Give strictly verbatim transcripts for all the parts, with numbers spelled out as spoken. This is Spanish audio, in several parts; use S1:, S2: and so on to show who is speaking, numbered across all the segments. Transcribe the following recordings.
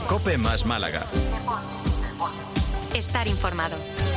S1: COPE más Málaga.
S2: Estar informado.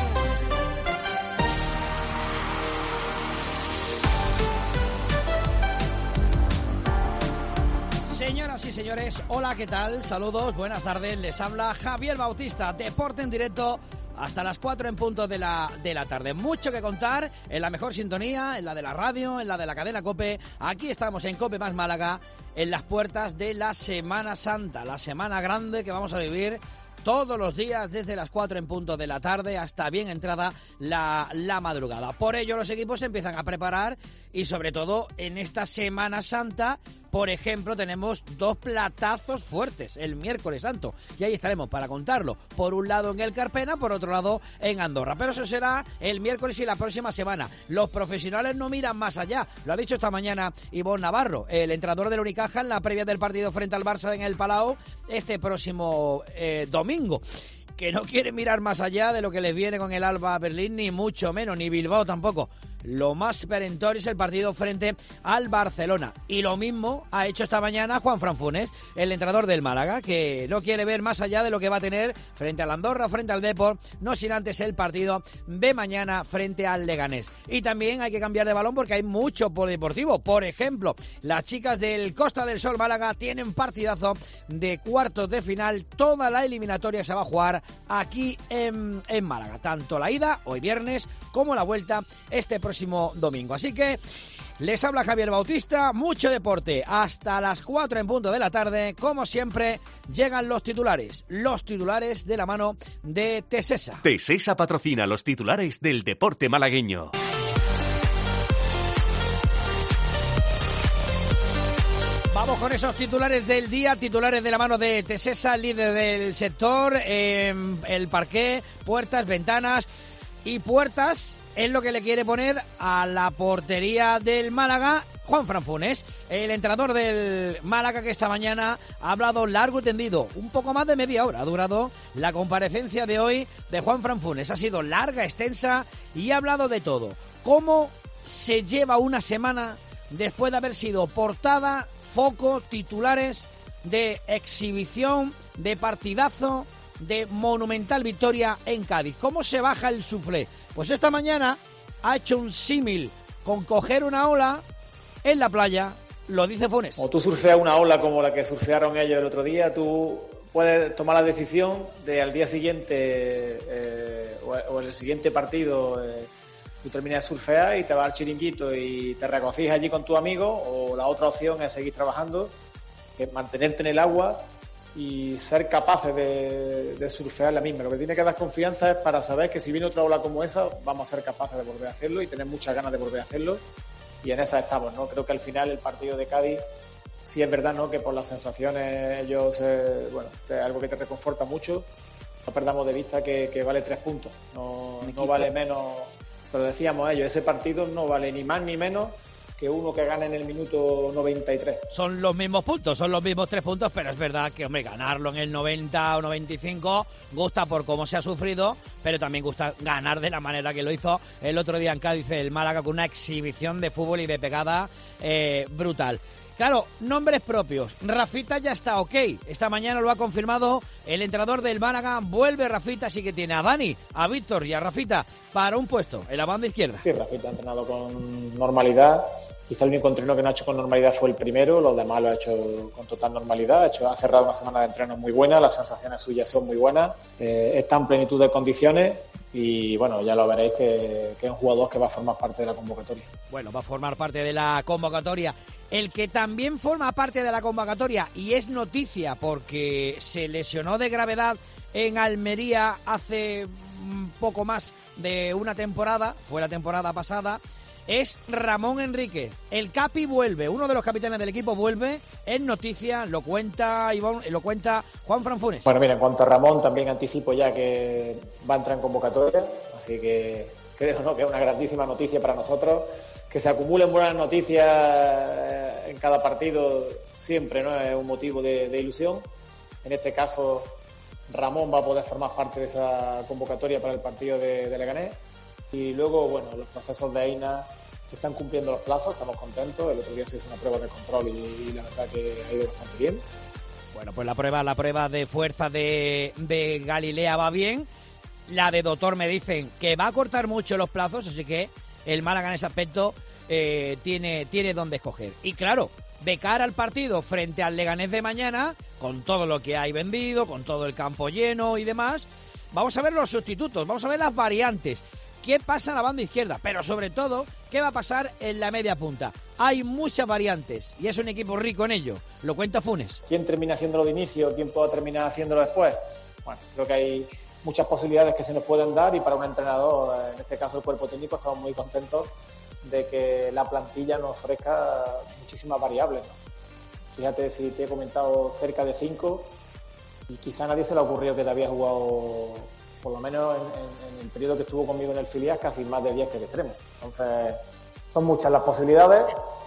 S3: Señoras y señores, hola, ¿qué tal? Saludos, buenas tardes, les habla Javier Bautista, Deporte en directo hasta las cuatro en punto de la, de la tarde. Mucho que contar en la mejor sintonía, en la de la radio, en la de la cadena COPE. Aquí estamos en COPE más Málaga, en las puertas de la Semana Santa, la semana grande que vamos a vivir todos los días desde las cuatro en punto de la tarde hasta bien entrada la, la madrugada. Por ello los equipos se empiezan a preparar y sobre todo en esta Semana Santa, por ejemplo, tenemos dos platazos fuertes el miércoles santo y ahí estaremos para contarlo. Por un lado en el Carpena, por otro lado en Andorra. Pero eso será el miércoles y la próxima semana. Los profesionales no miran más allá. Lo ha dicho esta mañana Ivonne Navarro, el entrenador del Unicaja, en la previa del partido frente al Barça en el Palau este próximo eh, domingo. Que no quiere mirar más allá de lo que les viene con el Alba Berlín, ni mucho menos, ni Bilbao tampoco. Lo más perentorio es el partido frente al Barcelona. Y lo mismo ha hecho esta mañana Juanfran Funes, el entrenador del Málaga, que no quiere ver más allá de lo que va a tener frente al Andorra, frente al Depor, no sin antes el partido de mañana frente al Leganés. Y también hay que cambiar de balón porque hay mucho polideportivo. Por ejemplo, las chicas del Costa del Sol Málaga tienen partidazo de cuartos de final. Toda la eliminatoria se va a jugar aquí en, en Málaga. Tanto la ida, hoy viernes, como la vuelta este próximo domingo. Así que les habla Javier Bautista, mucho deporte hasta las cuatro en punto de la tarde. Como siempre, llegan los titulares, los titulares de la mano de Tesesa.
S4: Tesesa patrocina los titulares del deporte malagueño.
S3: Vamos con esos titulares del día, titulares de la mano de Tesesa, líder del sector, eh, el parqué, puertas, ventanas y puertas. Es lo que le quiere poner a la portería del Málaga Juanfran Funes, el entrenador del Málaga, que esta mañana ha hablado largo y tendido, un poco más de media hora ha durado la comparecencia de hoy de Juanfran Funes. Ha sido larga, extensa y ha hablado de todo. Cómo se lleva una semana después de haber sido portada, foco, titulares de exhibición, de partidazo, de monumental victoria en Cádiz. ¿Cómo se baja el suflé? Pues esta mañana ha hecho un símil con coger una ola en la playa, lo dice Funes.
S5: O tú surfeas una ola como la que surfearon ellos el otro día, tú puedes tomar la decisión de al día siguiente eh, o, o en el siguiente partido eh, tú terminas de surfear y te vas al chiringuito y te regocijas allí con tu amigo, o la otra opción es seguir trabajando, que es mantenerte en el agua y ser capaces de, de surfear la misma. Lo que tiene que dar confianza es para saber que si viene otra ola como esa, vamos a ser capaces de volver a hacerlo y tener muchas ganas de volver a hacerlo, y en esa estamos, ¿no? Creo que al final el partido de Cádiz, sí es verdad, ¿no?, que por las sensaciones ellos, eh, bueno, es algo que te reconforta mucho. No perdamos de vista que, que vale tres puntos, no, no vale menos, se lo decíamos a ellos, ese partido no vale ni más ni menos que uno que gane en el minuto noventa y tres.
S3: Son los mismos puntos, son los mismos tres puntos, pero es verdad que, hombre, ganarlo en el noventa o noventa y cinco gusta por cómo se ha sufrido, pero también gusta ganar de la manera que lo hizo el otro día en Cádiz el Málaga, con una exhibición de fútbol y de pegada eh, brutal. Claro, nombres propios. Rafita ya está ok. Esta mañana lo ha confirmado el entrenador del Málaga. Vuelve Rafita, así que tiene a Dani, a Víctor y a Rafita para un puesto en la banda izquierda.
S5: Sí, Rafita ha entrenado con normalidad. Quizá el único entreno que no ha hecho con normalidad fue el primero, los demás lo ha hecho con total normalidad. Ha, hecho, ha cerrado una semana de entreno muy buena, las sensaciones suyas son muy buenas, eh, está en plenitud de condiciones y bueno, ya lo veréis que, que es un jugador que va a formar parte de la convocatoria.
S3: Bueno, va a formar parte de la convocatoria. El que también forma parte de la convocatoria y es noticia porque se lesionó de gravedad en Almería hace un poco más de una temporada, fue la temporada pasada, es Ramón Enríquez. El Capi vuelve, uno de los capitanes del equipo vuelve, es noticia, lo cuenta Ivonne, lo cuenta Juanfran Funes.
S5: Bueno, mira, en cuanto a Ramón, también anticipo ya que va a entrar en convocatoria, así que creo, ¿no?, que es una grandísima noticia para nosotros. Que se acumulen buenas noticias en cada partido siempre, ¿no?, es un motivo de, de ilusión. En este caso, Ramón va a poder formar parte de esa convocatoria para el partido de, de Leganés. Y luego, bueno, los procesos de Eina se están cumpliendo los plazos, estamos contentos. El otro día se hizo una prueba de control y, y la verdad que ha ido bastante bien.
S3: Bueno, pues la prueba, la prueba de fuerza de, de Galilea va bien. La de Doctor me dicen que va a cortar mucho los plazos, así que el Málaga en ese aspecto eh, tiene, tiene donde escoger. Y claro, de cara al partido frente al Leganés de mañana, con todo lo que hay vendido, con todo el campo lleno y demás, vamos a ver los sustitutos, vamos a ver las variantes. ¿Qué pasa en la banda izquierda? Pero sobre todo, ¿qué va a pasar en la media punta? Hay muchas variantes y es un equipo rico en ello. Lo cuenta Funes.
S5: ¿Quién termina haciéndolo de inicio? ¿Quién puede terminar haciéndolo después? Bueno, creo que hay muchas posibilidades que se nos pueden dar y para un entrenador, en este caso el cuerpo técnico, estamos muy contentos de que la plantilla nos ofrezca muchísimas variables, ¿no? Fíjate, si te he comentado cerca de cinco y quizá a nadie se le ha ocurrido que te había jugado, por lo menos en, en, en el periodo que estuvo conmigo en el filial, casi más de diez que de extremo. Entonces, son muchas las posibilidades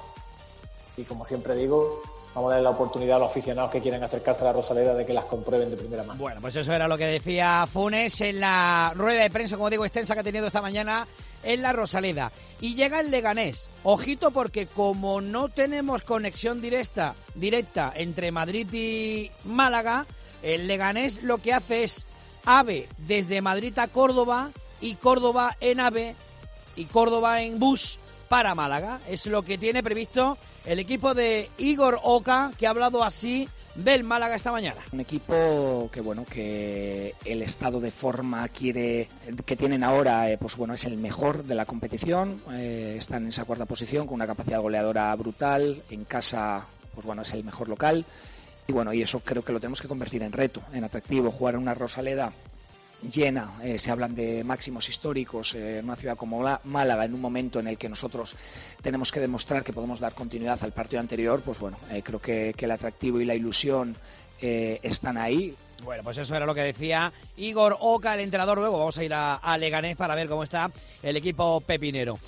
S5: y, como siempre digo, vamos a darle la oportunidad a los aficionados que quieran acercarse a la Rosaleda de que las comprueben de primera mano.
S3: Bueno, pues eso era lo que decía Funes en la rueda de prensa, como digo, extensa que ha tenido esta mañana en la Rosaleda. Y llega el Leganés. Ojito, porque como no tenemos conexión directa, directa entre Madrid y Málaga, el Leganés lo que hace es AVE desde Madrid a Córdoba y Córdoba en AVE y Córdoba en bus para Málaga. Es lo que tiene previsto el equipo de Igor Oca, que ha hablado así del Málaga esta mañana.
S1: Un equipo que, bueno, que el estado de forma quiere que tienen ahora, eh, pues bueno, es el mejor de la competición. Eh, están en esa cuarta posición con una capacidad goleadora brutal. En casa, pues bueno, es el mejor local. Y bueno, y eso creo que lo tenemos que convertir en reto, en atractivo. Jugar en una Rosaleda llena, eh, se hablan de máximos históricos eh, en una ciudad como Málaga, en un momento en el que nosotros tenemos que demostrar que podemos dar continuidad al partido anterior, pues bueno, eh, creo que, que el atractivo y la ilusión eh, están ahí.
S3: Bueno, pues eso era lo que decía Igor Oca, el entrenador. Luego vamos a ir a, a Leganés para ver cómo está el equipo pepinero.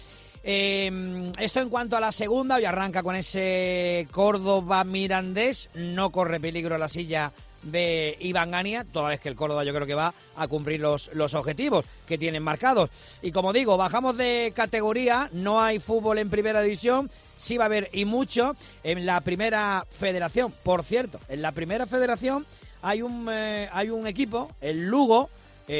S3: Eh, esto en cuanto a la segunda, hoy arranca con ese Córdoba Mirandés, no corre peligro la silla de Iván Gania, toda vez que el Córdoba yo creo que va a cumplir los, los objetivos que tienen marcados. Y como digo, bajamos de categoría, no hay fútbol en primera división, sí va a haber y mucho en la primera federación. Por cierto, en la primera federación hay un, eh, hay un equipo, el Lugo,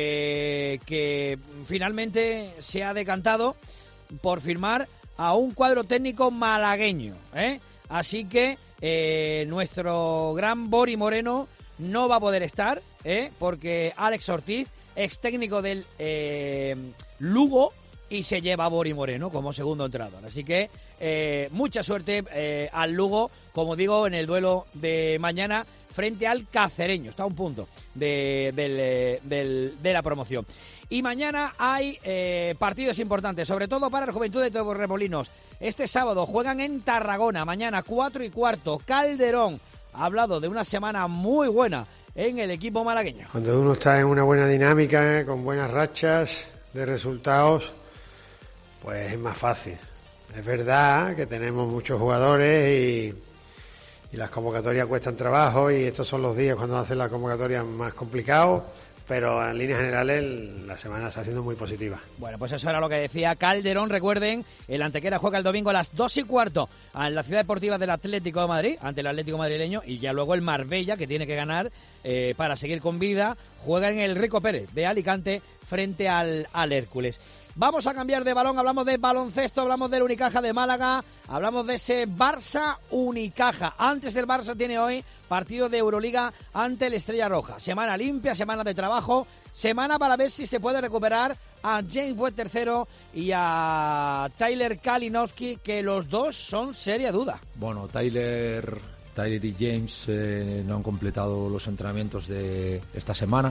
S3: eh, que finalmente se ha decantado por firmar a un cuadro técnico malagueño, ¿eh? Así que eh, nuestro gran Bori Moreno no va a poder estar, ¿eh? Porque Alex Ortiz, ex técnico del eh, Lugo, y se lleva a Bori Moreno como segundo entrenador. Así que eh, mucha suerte eh, al Lugo, como digo, en el duelo de mañana frente al Cacereño. Está a un punto de, del, del, de la promoción. Y mañana hay eh, partidos importantes, sobre todo para el Juventud de Torremolinos. Este sábado juegan en Tarragona, mañana cuatro y cuarto, Calderón. Ha hablado de una semana muy buena en el equipo malagueño.
S2: Cuando uno está en una buena dinámica, eh, con buenas rachas de resultados, pues es más fácil. Es verdad que tenemos muchos jugadores y, y las convocatorias cuestan trabajo y estos son los días cuando hacen las convocatorias más complicados, pero en líneas generales la semana está siendo muy positiva.
S3: Bueno, pues eso era lo que decía Calderón. Recuerden, el Antequera juega el domingo a las dos y cuarto en la Ciudad Deportiva del Atlético de Madrid, ante el Atlético madrileño, y ya luego el Marbella, que tiene que ganar eh, para seguir con vida, juega en el Rico Pérez de Alicante frente al, al Hércules. Vamos a cambiar de balón, hablamos de baloncesto, hablamos del Unicaja de Málaga, hablamos de ese Barça-Unicaja. Antes del Barça tiene hoy partido de Euroliga ante el Estrella Roja. Semana limpia, semana de trabajo, semana para ver si se puede recuperar a James Webb tercero y a Tyler Kalinowski, que los dos son seria duda.
S6: Bueno, Tyler, Tyler y James eh, no han completado los entrenamientos de esta semana.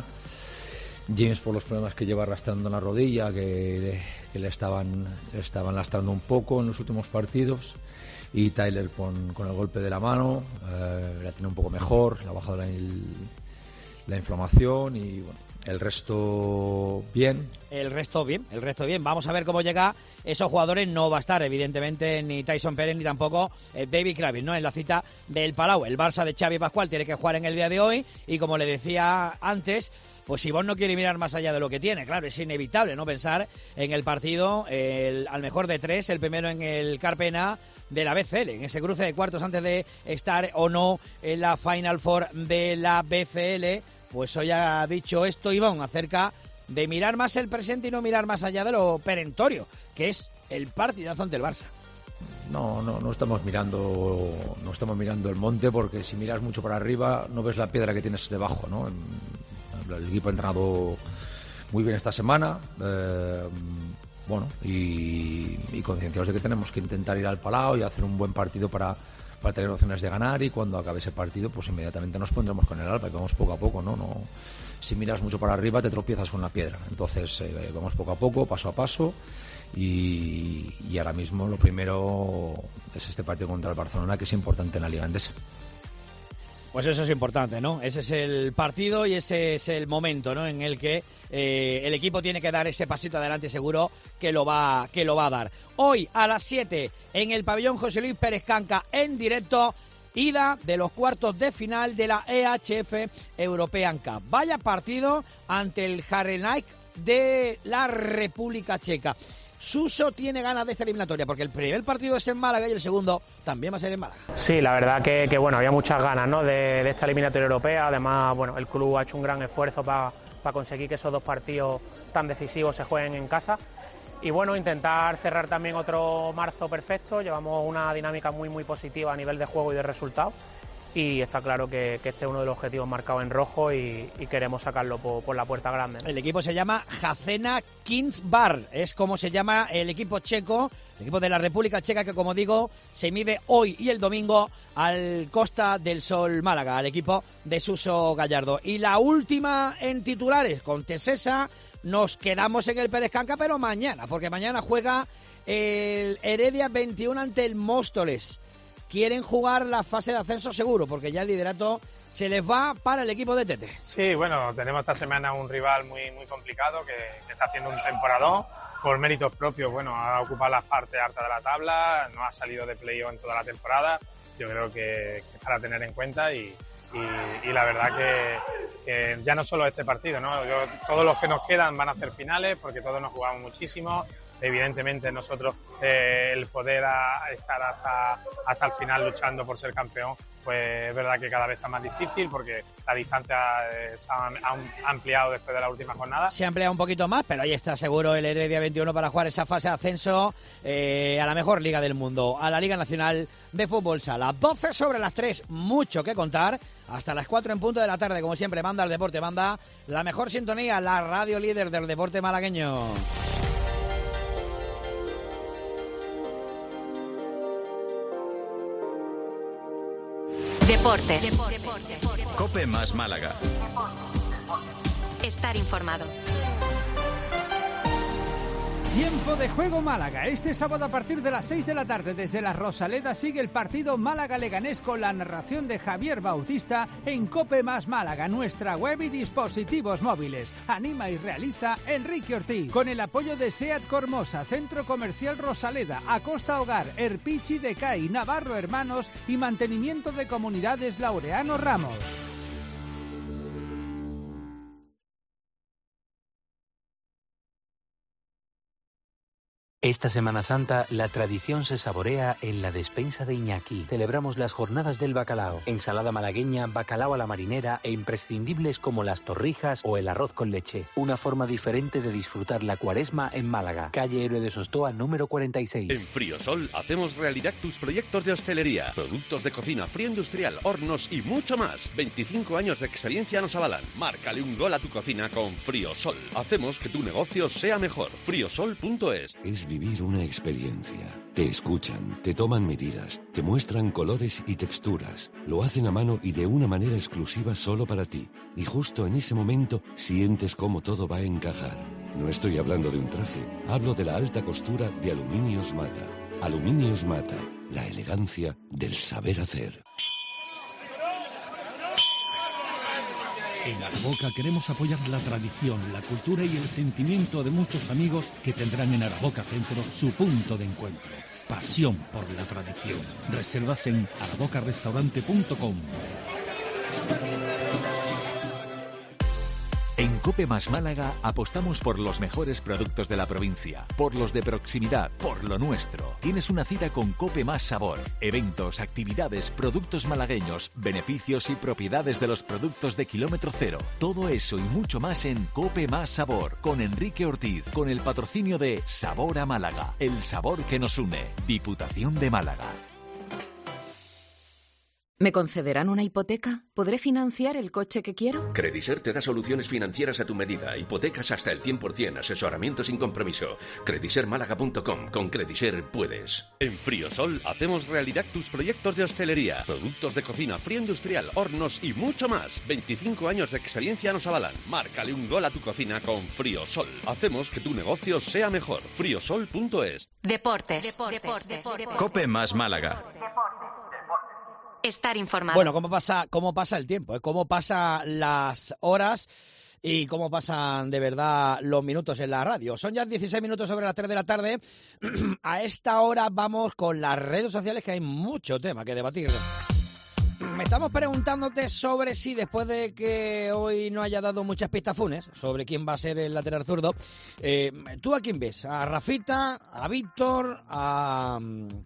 S6: James por los problemas que lleva arrastrando en la rodilla, que, que le, estaban, le estaban lastrando un poco en los últimos partidos, y Tyler con, con el golpe de la mano, eh, la tiene un poco mejor, le ha bajado la, el, la inflamación y bueno, el resto bien.
S3: El resto bien, el resto bien. Vamos a ver cómo llega esos jugadores. No va a estar, evidentemente, ni Tyson Pérez ni tampoco eh, David Kravitz, ¿no? En la cita del Palau. El Barça de Xavi Pascual tiene que jugar en el día de hoy y, como le decía antes, pues Ivón no quiere mirar más allá de lo que tiene. Claro, es inevitable, ¿no? Pensar en el partido, el, al mejor de tres, el primero en el Carpena de la B C L, en ese cruce de cuartos antes de estar o no en la Final Four de la B C L. Pues hoy ha dicho esto Ivón acerca de mirar más el presente y no mirar más allá de lo perentorio, que es el partidazo ante el Barça.
S6: No, no, no estamos mirando, no estamos mirando el monte, porque si miras mucho para arriba no ves la piedra que tienes debajo, ¿no? El equipo ha entrenado muy bien esta semana, eh, bueno, y, y concienciados de que tenemos que intentar ir al Palau y hacer un buen partido para, para tener opciones de ganar, y cuando acabe ese partido pues inmediatamente nos pondremos con el Alba y vamos poco a poco, ¿no? no si miras mucho para arriba te tropiezas con la piedra, entonces eh, vamos poco a poco, paso a paso, y, y ahora mismo lo primero es este partido contra el Barcelona, que es importante en la Liga Endesa.
S3: Pues eso es importante, ¿no? Ese es el partido y ese es el momento, ¿no? En el que eh, el equipo tiene que dar ese pasito adelante, seguro que lo va que lo va a dar. Hoy a las siete en el pabellón José Luis Pérez Canca, en directo, ida de los cuartos de final de la E H F European Cup. Vaya partido ante el Harelnik de la República Checa. Suso tiene ganas de esta eliminatoria, porque el primer partido es en Málaga y el segundo también va a ser en Málaga.
S7: Sí, la verdad que, que bueno, había muchas ganas, ¿no? de, de esta eliminatoria europea. Además, bueno, el club ha hecho un gran esfuerzo para pa conseguir que esos dos partidos tan decisivos se jueguen en casa. Y bueno, intentar cerrar también otro marzo perfecto. Llevamos una dinámica muy muy positiva a nivel de juego y de resultados. Y está claro que, que este es uno de los objetivos marcados en rojo y, y queremos sacarlo por, por la puerta grande, ¿no?
S3: El equipo se llama Jacena Kinsbar, es como se llama el equipo checo, el equipo de la República Checa, que, como digo, se mide hoy y el domingo al Costa del Sol Málaga, al equipo de Suso Gallardo. Y la última en titulares, con Tesesa, nos quedamos en el Pérez Canca, pero mañana, porque mañana juega el Heredia veintiuno ante el Móstoles. Quieren jugar la fase de ascenso seguro, porque ya el liderato se les va para el equipo de Tete.
S8: Sí, bueno, tenemos esta semana un rival muy muy complicado que, que está haciendo un temporadón por méritos propios. Bueno, ha ocupado la parte alta de la tabla, no ha salido de playoff en toda la temporada. Yo creo que, que es para tener en cuenta y, y, y la verdad que, que ya no solo este partido, ¿no? Yo, todos los que nos quedan van a hacer finales, porque todos nos jugamos muchísimo. Evidentemente nosotros eh, el poder a, estar hasta, hasta el final luchando por ser campeón, pues es verdad que cada vez está más difícil, porque la distancia eh, se ha, ha ampliado después de la última jornada.
S3: Se ha ampliado un poquito más, pero ahí está seguro el Heredia veintiuno para jugar esa fase de ascenso eh, a la mejor liga del mundo, a la Liga Nacional de Fútbol Sala. doce sobre las tres, mucho que contar. Hasta las cuatro en punto de la tarde, como siempre, manda el deporte, manda la mejor sintonía, la radio líder del deporte malagueño.
S9: Deportes.
S10: COPE más Málaga.
S9: Estar informado.
S11: Tiempo de juego Málaga. Este sábado a partir de las seis de la tarde desde la Rosaleda sigue el partido Málaga-Leganés con la narración de Javier Bautista en COPE más Málaga, nuestra web y dispositivos móviles. Anima y realiza Enrique Ortiz con el apoyo de SEAT Cormosa, Centro Comercial Rosaleda, Acosta Hogar, Erpichi Decay, Navarro Hermanos y Mantenimiento de Comunidades Laureano Ramos.
S12: Esta Semana Santa, la tradición se saborea en la despensa de Iñaki. Celebramos las jornadas del bacalao, ensalada malagueña, bacalao a la marinera e imprescindibles como las torrijas o el arroz con leche. Una forma diferente de disfrutar la cuaresma en Málaga. Calle Héroe de Sostoa, número cuarenta y seis.
S13: En Friosol hacemos realidad tus proyectos de hostelería, productos de cocina fría industrial, hornos y mucho más. veinticinco años de experiencia nos avalan. Márcale un gol a tu cocina con Friosol. Hacemos que tu negocio sea mejor. friosol punto es.
S14: Es vivir una experiencia. Te escuchan, te toman medidas, te muestran colores y texturas. Lo hacen a mano y de una manera exclusiva solo para ti. Y justo en ese momento sientes cómo todo va a encajar. No estoy hablando de un traje, hablo de la alta costura de Aluminios Mata. Aluminios Mata, la elegancia del saber hacer.
S9: En Araboca queremos apoyar la tradición, la cultura y el sentimiento de muchos amigos que tendrán en Araboca Centro su punto de encuentro. Pasión por la tradición. Reservas en araboca restaurante punto com.
S15: En Cope Más Málaga apostamos por los mejores productos de la provincia, por los de proximidad, por lo nuestro. Tienes una cita con Cope Más Sabor. Eventos, actividades, productos malagueños, beneficios y propiedades de los productos de kilómetro cero. Todo eso y mucho más en Cope Más Sabor, con Enrique Ortiz, con el patrocinio de Sabor a Málaga, el sabor que nos une. Diputación de Málaga.
S16: ¿Me concederán una hipoteca? ¿Podré financiar el coche que quiero?
S17: Crediser te da soluciones financieras a tu medida, hipotecas hasta el cien por ciento, asesoramiento sin compromiso. crediser málaga punto com. Con Crediser puedes.
S13: En Friosol hacemos realidad tus proyectos de hostelería, productos de cocina, frío industrial, hornos y mucho más. veinticinco años de experiencia nos avalan. Márcale un gol a tu cocina con Friosol. Hacemos que tu negocio sea mejor. friosol punto es.
S18: Deportes. Deportes. Deportes. Deportes.
S10: Cope Más Málaga.
S18: Estar informado.
S3: Bueno, cómo pasa, cómo pasa el tiempo, ¿eh? Cómo pasan las horas y cómo pasan de verdad los minutos en la radio. Son ya dieciséis minutos sobre las tres de la tarde. A esta hora vamos con las redes sociales, que hay mucho tema que debatir. Me estamos preguntándote sobre si después de que hoy no haya dado muchas pistas Funes sobre quién va a ser el lateral zurdo, eh, ¿tú a quién ves? ¿A Rafita? ¿A Víctor? ¿A...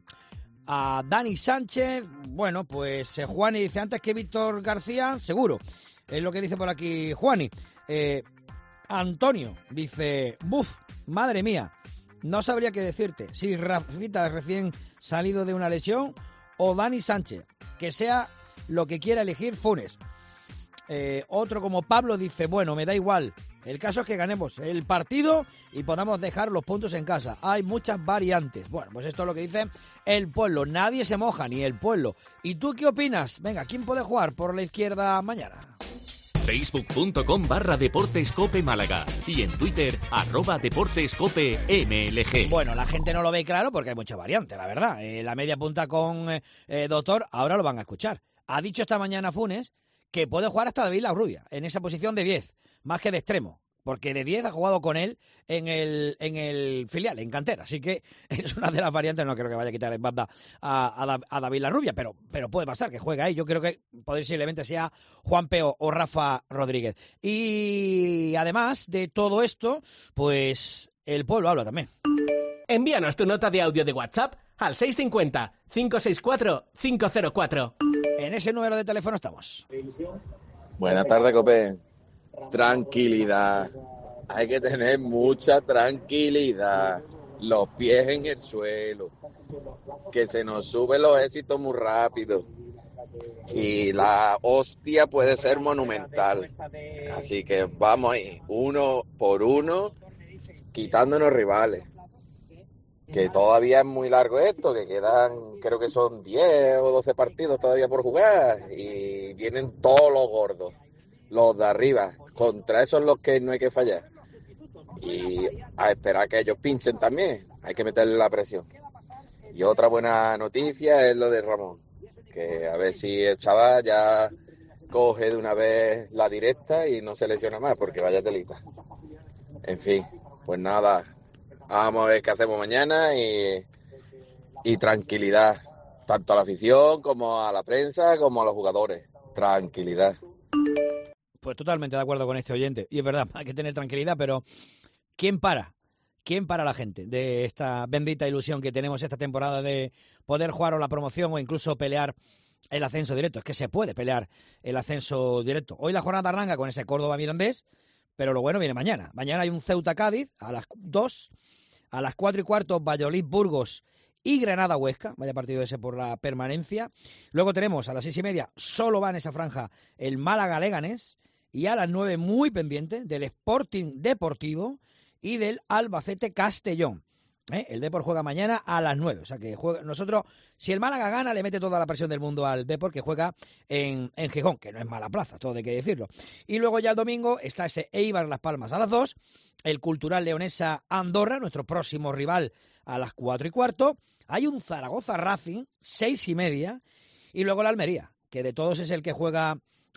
S3: a Dani Sánchez? Bueno, pues eh, Juani dice antes que Víctor García, seguro. Es lo que dice por aquí Juani. Eh, Antonio dice, buf, madre mía, no sabría qué decirte. Si Rafita recién salido de una lesión o Dani Sánchez, que sea lo que quiera elegir Funes. Eh, otro como Pablo dice, bueno, me da igual. El caso es que ganemos el partido y podamos dejar los puntos en casa. Hay muchas variantes. Bueno, pues esto es lo que dice el pueblo. Nadie se moja, ni el pueblo. ¿Y tú qué opinas? Venga, ¿quién puede jugar por la izquierda mañana?
S4: facebook punto com barra Deportes Cope Málaga y en Twitter arroba Deportes Cope M L G.
S3: Bueno, la gente no lo ve claro porque hay mucha variante, la verdad. Eh, la media punta con eh, Doctor, ahora lo van a escuchar. Ha dicho esta mañana Funes que puede jugar hasta David Larrubia en esa posición de diez, más que de extremo, porque de diez ha jugado con él en el en el filial, en cantera, así que es una de las variantes. No creo que vaya a quitar en banda a, a, a David Larrubia, pero, pero puede pasar que juegue ahí. Yo creo que posiblemente sea Juan Peo o Rafa Rodríguez. Y además de todo esto, pues el pueblo habla también.
S19: Envíanos tu nota de audio de WhatsApp al seis cinco cero, cinco seis cuatro, cinco cero cuatro.
S3: En ese número de teléfono estamos.
S20: Buenas tardes, Cope. Tranquilidad. Hay que tener mucha tranquilidad. Los pies en el suelo. Que se nos suben los éxitos muy rápido. Y la hostia puede ser monumental. Así que vamos ahí, uno por uno, quitándonos rivales. Que todavía es muy largo esto, que quedan, creo que son diez o doce partidos todavía por jugar y vienen todos los gordos, los de arriba. Contra esos los que no hay que fallar. Y a esperar que ellos pinchen también, hay que meterle la presión. Y otra buena noticia es lo de Ramón, que a ver si el chaval ya coge de una vez la directa y no se lesiona más, porque vaya telita. En fin, pues nada. Vamos a ver qué hacemos mañana y, y tranquilidad, tanto a la afición como a la prensa como a los jugadores. Tranquilidad.
S3: Pues totalmente de acuerdo con este oyente. Y es verdad, hay que tener tranquilidad, pero ¿quién para? ¿Quién para a la gente de esta bendita ilusión que tenemos esta temporada de poder jugar o la promoción o incluso pelear el ascenso directo? Es que se puede pelear el ascenso directo. Hoy la jornada arranca con ese Córdoba-Mirandés, pero lo bueno viene mañana. Mañana hay un Ceuta-Cádiz a las dos. A las cuatro y cuarto, Valladolid-Burgos y Granada-Huesca. Vaya partido ese por la permanencia. Luego tenemos a las seis y media, solo va en esa franja el Málaga-Leganés. Y a las nueve, muy pendiente, del Sporting Deportivo y del Albacete-Castellón. ¿Eh? El Depor juega mañana a las nueve. O sea que juega, nosotros, si el Málaga gana, le mete toda la presión del mundo al Depor, que juega en, en Gijón, que no es mala plaza, todo hay que decirlo. Y luego ya el domingo está ese Eibar Las Palmas a las dos, el Cultural Leonesa Andorra, nuestro próximo rival, a las cuatro y cuarto. Hay un Zaragoza Racing, seis y media, y luego la Almería, que de todos es el que juega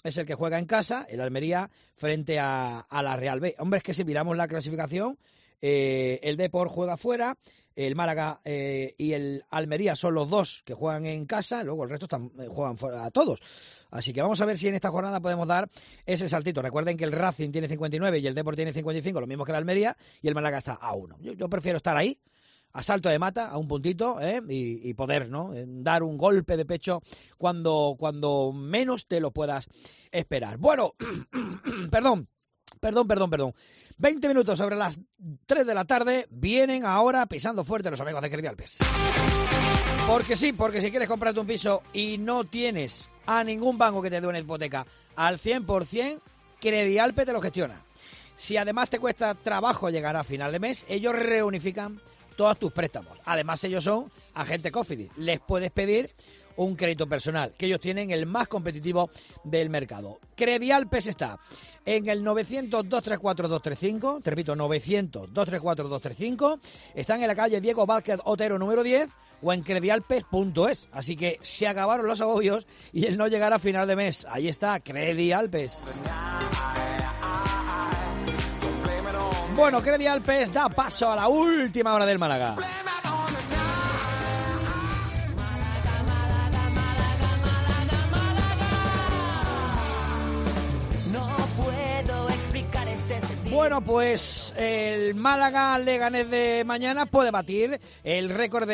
S3: es el que juega en casa, el Almería frente a, a la Real B. Hombre, es que si miramos la clasificación, eh, el Depor juega fuera, el Málaga eh, y el Almería son los dos que juegan en casa, luego el resto están, eh, juegan fuera a todos. Así que vamos a ver si en esta jornada podemos dar ese saltito. Recuerden que el Racing tiene cincuenta y nueve y el Depor tiene cincuenta y cinco, lo mismo que el Almería, y el Málaga está a uno. Yo, yo prefiero estar ahí, a salto de mata, a un puntito, ¿eh? y, y poder, ¿no?, dar un golpe de pecho cuando, cuando menos te lo puedas esperar. Bueno, perdón, perdón, perdón, perdón. veinte minutos sobre las tres de la tarde, vienen ahora pisando fuerte los amigos de Credialpes. Porque sí, porque si quieres comprarte un piso y no tienes a ningún banco que te dé una hipoteca al cien por ciento, Credialpes te lo gestiona. Si además te cuesta trabajo llegar a final de mes, ellos reunifican todos tus préstamos. Además, ellos son agente Cofidis. Les puedes pedir un crédito personal, que ellos tienen el más competitivo del mercado. Credialpes está en el novecientos, dos tres cuatro, dos tres cinco, te repito, novecientos, dos tres cuatro, dos tres cinco, están en la calle Diego Vázquez Otero número diez o en credialpes punto es. Así que se acabaron los agobios y el no llegar a final de mes. Ahí está, Credialpes. Bueno, Credialpes da paso a la última hora del Málaga. Bueno, pues el Málaga Leganés de mañana puede batir el récord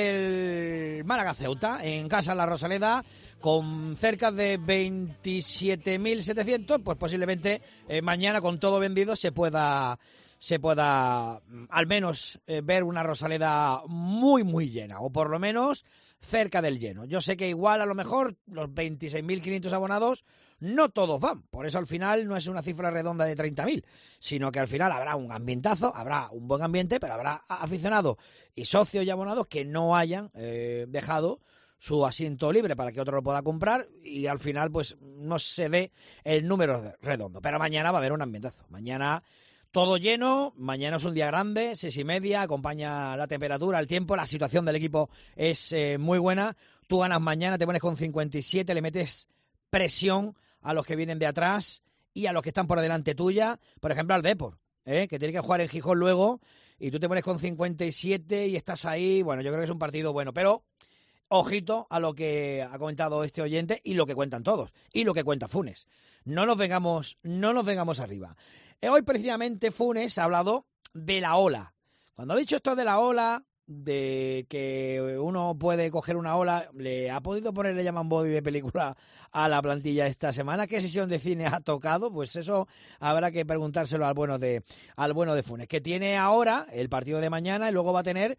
S3: del Málaga Ceuta en casa en la Rosaleda con cerca de veintisiete mil setecientos, pues posiblemente eh, mañana con todo vendido se pueda se pueda al menos eh, ver una Rosaleda muy muy llena, o por lo menos cerca del lleno. Yo sé que igual a lo mejor los veintiséis mil quinientos abonados no todos van, por eso al final no es una cifra redonda de treinta mil, sino que al final habrá un ambientazo, habrá un buen ambiente, pero habrá aficionados y socios y abonados que no hayan eh, dejado su asiento libre para que otro lo pueda comprar y al final pues no se dé el número redondo. Pero mañana va a haber un ambientazo, mañana todo lleno, mañana es un día grande, seis y media, acompaña la temperatura, el tiempo, la situación del equipo es eh, muy buena. Tú ganas mañana, te pones con cincuenta y siete, le metes presión a los que vienen de atrás y a los que están por delante tuya, por ejemplo al Depor, ¿eh? que tiene que jugar en Gijón luego, y tú te pones con cincuenta y siete y estás ahí. Bueno, yo creo que es un partido bueno, pero ojito a lo que ha comentado este oyente y lo que cuentan todos, y lo que cuenta Funes. No nos vengamos, no nos vengamos arriba. Hoy precisamente Funes ha hablado de la ola. Cuando ha dicho esto de la ola, de que uno puede coger una ola, ¿le ha podido poner, le llaman body de película a la plantilla esta semana? ¿Qué sesión de cine ha tocado? Pues eso habrá que preguntárselo al bueno de, al bueno de Funes, que tiene ahora el partido de mañana y luego va a tener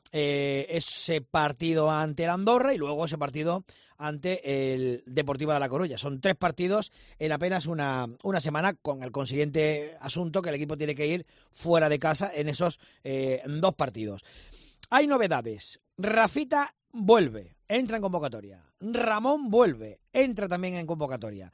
S3: eh, ese partido ante el Andorra y luego ese partido ante el Deportivo de La Coruña. Son tres partidos en apenas una, una semana, con el consiguiente asunto que el equipo tiene que ir fuera de casa en esos eh, dos partidos. Hay novedades. Rafita vuelve, entra en convocatoria. Ramón vuelve, entra también en convocatoria.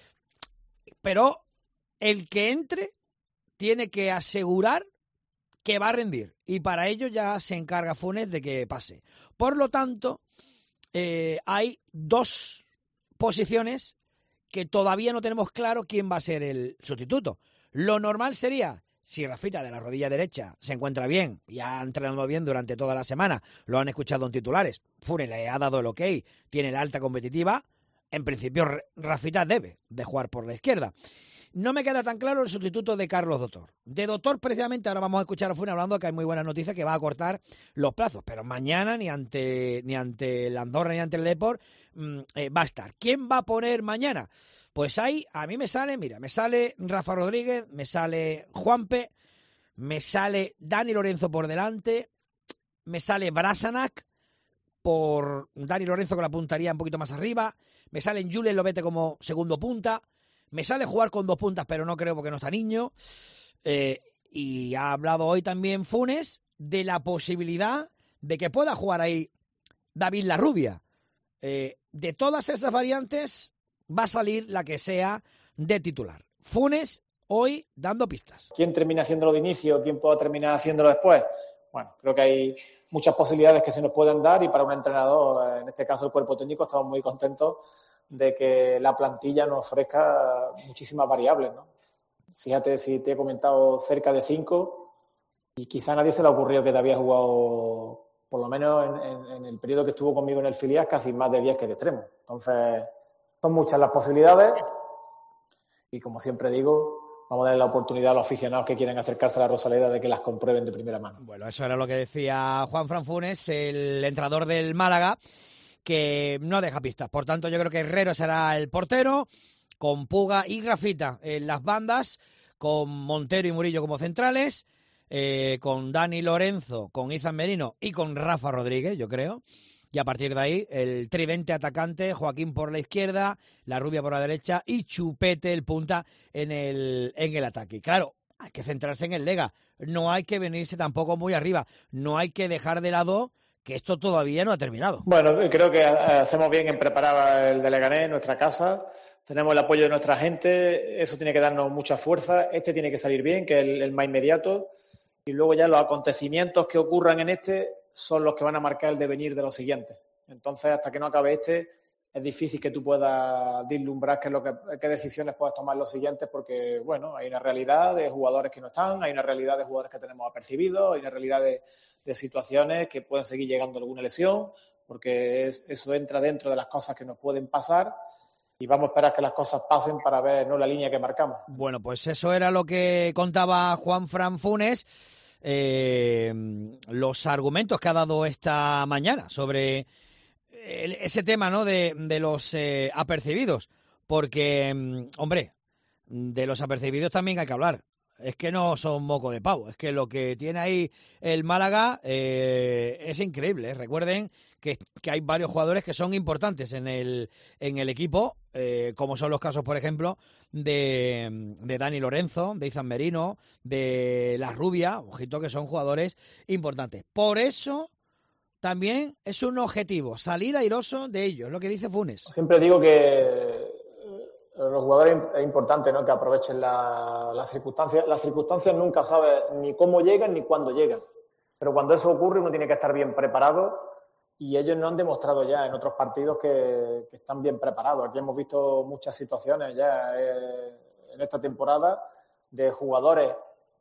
S3: Pero el que entre tiene que asegurar que va a rendir. Y para ello ya se encarga Funes de que pase. Por lo tanto, eh, hay dos posiciones que todavía no tenemos claro quién va a ser el sustituto. Lo normal sería, si Rafita de la rodilla derecha se encuentra bien y ha entrenado bien durante toda la semana, lo han escuchado en titulares, Funes le ha dado el ok, tiene la alta competitiva, en principio Rafita debe de jugar por la izquierda. No me queda tan claro el sustituto de Carlos Doctor. De Doctor, precisamente, ahora vamos a escuchar a Funes hablando que hay muy buenas noticias, que va a cortar los plazos, pero mañana ni ante ni ante el Andorra ni ante el Depor mmm, eh, va a estar. ¿Quién va a poner mañana? Pues ahí a mí me sale, mira, me sale Rafa Rodríguez, me sale Juanpe, me sale Dani Lorenzo por delante, me sale Brasanac por Dani Lorenzo con la puntería un poquito más arriba, me sale Julen Lobete como segundo punta, me sale jugar con dos puntas, pero no creo porque no está Niño. Eh, y ha hablado hoy también Funes de la posibilidad de que pueda jugar ahí David Larrubia. Eh, de todas esas variantes va a salir la que sea de titular. Funes hoy dando pistas.
S5: ¿Quién termina haciéndolo de inicio? ¿Quién pueda terminar haciéndolo después? Bueno, creo que hay muchas posibilidades que se nos pueden dar y para un entrenador, en este caso el cuerpo técnico, estamos muy contentos de que la plantilla nos ofrezca muchísimas variables, ¿no? Fíjate, si te he comentado cerca de cinco y quizá a nadie se le ha ocurrido que te había jugado, por lo menos en, en, en el periodo que estuvo conmigo en el filial, casi más de diez que de extremo. Entonces, son muchas las posibilidades y, como siempre digo, vamos a darle la oportunidad a los aficionados que quieren acercarse a la Rosaleda de que las comprueben de primera mano.
S3: Bueno, eso era lo que decía Juanfran Funes, el entrenador del Málaga, que no deja pistas. Por tanto, yo creo que Herrero será el portero, con Puga y Rafita en las bandas, con Montero y Murillo como centrales, eh, con Dani Lorenzo, con Izan Merino y con Rafa Rodríguez, yo creo. Y a partir de ahí, el tridente atacante, Joaquín por la izquierda, La Rubia por la derecha y Chupete, el punta, en el, en el ataque. Claro, hay que centrarse en el Lega. No hay que venirse tampoco muy arriba. No hay que dejar de lado que esto todavía no ha terminado.
S5: Bueno, creo que hacemos bien en preparar el de Leganés, nuestra casa. Tenemos el apoyo de nuestra gente, eso tiene que darnos mucha fuerza. Este tiene que salir bien, que es el, el más inmediato. Y luego ya los acontecimientos que ocurran en este son los que van a marcar el devenir de los siguientes. Entonces, hasta que no acabe este, es difícil que tú puedas vislumbrar qué, es lo que, qué decisiones puedes tomar los siguientes, porque, bueno, hay una realidad de jugadores que no están, hay una realidad de jugadores que tenemos apercibidos, hay una realidad de, de situaciones que pueden seguir llegando a alguna lesión, porque es, eso entra dentro de las cosas que nos pueden pasar. Y vamos a esperar que las cosas pasen para ver, ¿no?, la línea que marcamos.
S3: Bueno, pues eso era lo que contaba Juanfran Funes, eh, los argumentos que ha dado esta mañana sobre el, ese tema, ¿no?, de, de los eh, apercibidos. Porque, hombre, de los apercibidos también hay que hablar. Es que no son moco de pavo, es que lo que tiene ahí el Málaga eh, es increíble. Recuerden que, que hay varios jugadores que son importantes en el, en el equipo, eh, como son los casos, por ejemplo, de, de Dani Lorenzo, de Izan Merino, de La Rubia, ojito que son jugadores importantes. Por eso también es un objetivo, salir airoso de ellos, lo que dice Funes.
S5: Siempre digo que los jugadores es importante, ¿no?, que aprovechen la, las circunstancias. Las circunstancias nunca sabes ni cómo llegan ni cuándo llegan. Pero cuando eso ocurre uno tiene que estar bien preparado y ellos nos han demostrado ya en otros partidos que, que están bien preparados. Aquí hemos visto muchas situaciones ya eh, en esta temporada de jugadores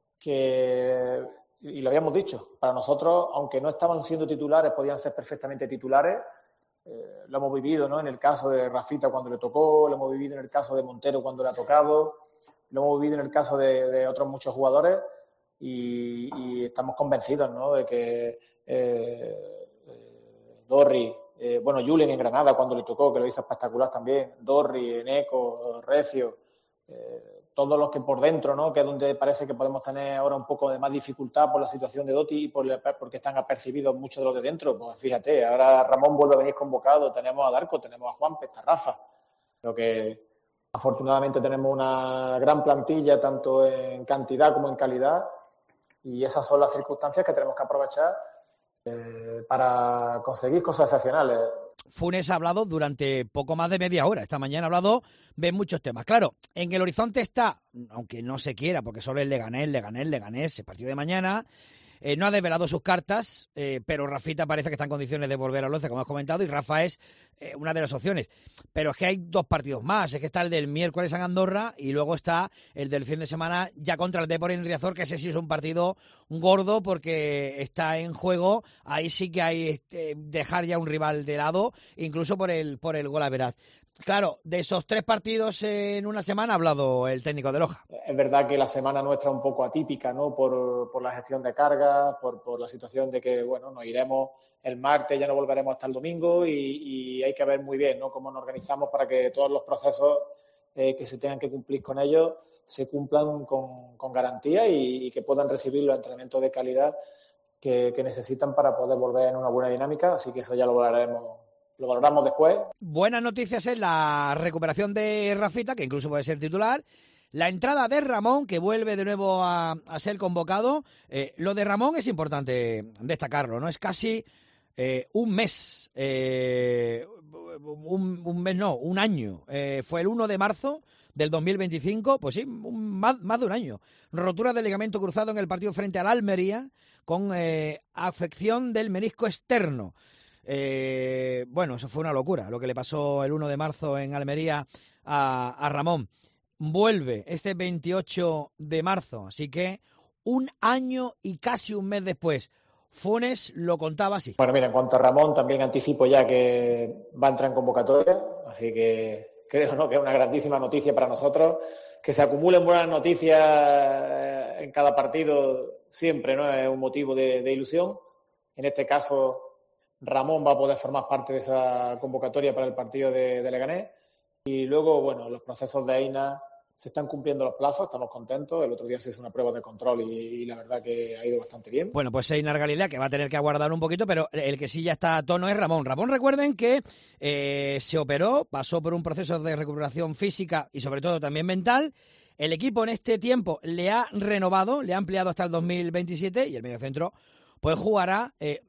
S5: que, y lo habíamos dicho, para nosotros, aunque no estaban siendo titulares, podían ser perfectamente titulares. Eh, lo hemos vivido, ¿no?, en el caso de Rafita cuando le tocó, lo hemos vivido en el caso de Montero cuando le ha tocado, lo hemos vivido en el caso de, de otros muchos jugadores y, y estamos convencidos, ¿no?, de que eh, eh, Dorri, eh, bueno, Julen en Granada cuando le tocó, que lo hizo espectacular también, Dorri, Eneco, Recio, eh, todos los que por dentro, ¿no?, que es donde parece que podemos tener ahora un poco de más dificultad por la situación de Dotti y por la, porque están apercibidos muchos de los de dentro. Pues fíjate, ahora Ramón vuelve a venir convocado, tenemos a Darko, tenemos a Juanpe, está Rafa. Creo que afortunadamente tenemos una gran plantilla tanto en cantidad como en calidad y esas son las circunstancias que tenemos que aprovechar eh, para conseguir cosas excepcionales.
S3: Funes ha hablado durante poco más de media hora. Esta mañana ha hablado de muchos temas. Claro, en el horizonte está, aunque no se quiera, porque solo es Leganés, Leganés, Leganés, el partido de mañana. Eh, no ha desvelado sus cartas, eh, pero Rafita parece que está en condiciones de volver al once, como has comentado, y Rafa es eh, una de las opciones. Pero es que hay dos partidos más. Es que está el del miércoles en Andorra y luego está el del fin de semana ya contra el Depor en Riazor, que ese sí es un partido gordo porque está en juego. Ahí sí que hay este, dejar ya un rival de lado, incluso por el, por el gol average. Claro, de esos tres partidos en una semana ha hablado el técnico de Loja.
S5: Es verdad que la semana nuestra es un poco atípica, ¿no?, por, por la gestión de carga, por, por la situación de que, bueno, nos iremos el martes, ya no volveremos hasta el domingo y, y hay que ver muy bien, ¿no?, cómo nos organizamos para que todos los procesos eh, que se tengan que cumplir con ellos se cumplan con, con garantía y, y que puedan recibir los entrenamientos de calidad que, que necesitan para poder volver en una buena dinámica. Así que eso ya lo valoraremos. Lo valoramos después.
S3: Buenas noticias es la recuperación de Rafita, que incluso puede ser titular. La entrada de Ramón, que vuelve de nuevo a, a ser convocado. Eh, lo de Ramón es importante destacarlo, ¿no? Es casi eh, un mes, eh, un, un mes no, un año. Eh, fue el uno de marzo del dos mil veinticinco, pues sí, un, más, más de un año. Rotura del ligamento cruzado en el partido frente al Almería con eh, afección del menisco externo. Eh, bueno, eso fue una locura, lo que le pasó el uno de marzo en Almería a, a Ramón. Vuelve este veintiocho de marzo, así que un año y casi un mes después. Funes lo contaba así.
S5: Bueno, mira, en cuanto a Ramón, también anticipo ya que va a entrar en convocatoria, así que creo, ¿no?, que es una grandísima noticia para nosotros. Que se acumulen buenas noticias en cada partido siempre, ¿no?, es un motivo de, de ilusión. En este caso, Ramón va a poder formar parte de esa convocatoria para el partido de, de Leganés. Y luego, bueno, los procesos de Eina se están cumpliendo los plazos, estamos contentos. El otro día se hizo una prueba de control y, y la verdad que ha ido bastante bien.
S3: Bueno, pues Einar Galilea, que va a tener que aguardar un poquito, pero el que sí ya está a tono es Ramón. Ramón, recuerden que eh, se operó, pasó por un proceso de recuperación física y sobre todo también mental. El equipo en este tiempo le ha renovado, le ha ampliado hasta el dos mil veintisiete y el mediocentro pues jugará, eh,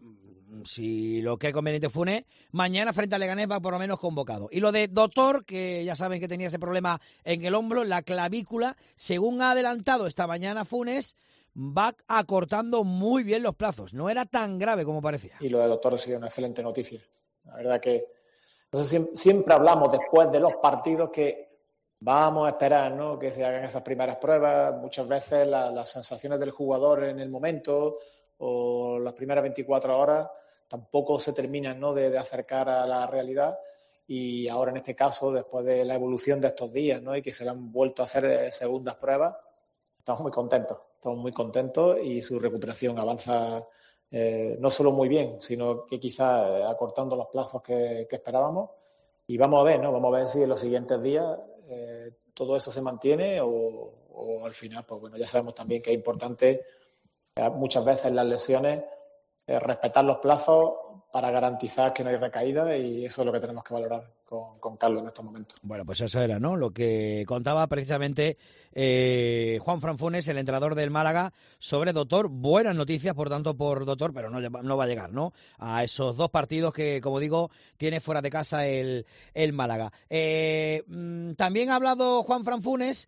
S3: si lo que es conveniente Funes, mañana frente a Leganés va por lo menos convocado. Y lo de Doctor, que ya saben que tenía ese problema en el hombro, la clavícula, según ha adelantado esta mañana Funes, va acortando muy bien los plazos. No era tan grave como parecía.
S5: Y lo de Doctor ha sido una excelente noticia. La verdad que no sé, siempre hablamos después de los partidos que vamos a esperar, ¿no?, que se hagan esas primeras pruebas. Muchas veces la, las sensaciones del jugador en el momento o las primeras veinticuatro horas tampoco se terminan, ¿no?, de, de acercar a la realidad. Y ahora en este caso, después de la evolución de estos días, ¿no?, y que se le han vuelto a hacer segundas pruebas, estamos muy contentos. Estamos muy contentos y su recuperación avanza eh, no solo muy bien, sino que quizás eh, acortando los plazos que, que esperábamos. Y vamos a ver, ¿no? Vamos a ver si en los siguientes días eh, todo eso se mantiene o, o al final, pues bueno, ya sabemos también que es importante eh, muchas veces las lesiones eh, respetar los plazos para garantizar que no hay recaída, y eso es lo que tenemos que valorar con, con Carlos en estos momentos.
S3: Bueno, pues eso era, ¿no?, lo que contaba precisamente eh, Juanfran Funes, el entrenador del Málaga, sobre Doctor. Buenas noticias, por tanto, por Doctor, pero no, no va a llegar, ¿no?, a esos dos partidos que, como digo, tiene fuera de casa el, el Málaga. Eh, también ha hablado Juanfran Funes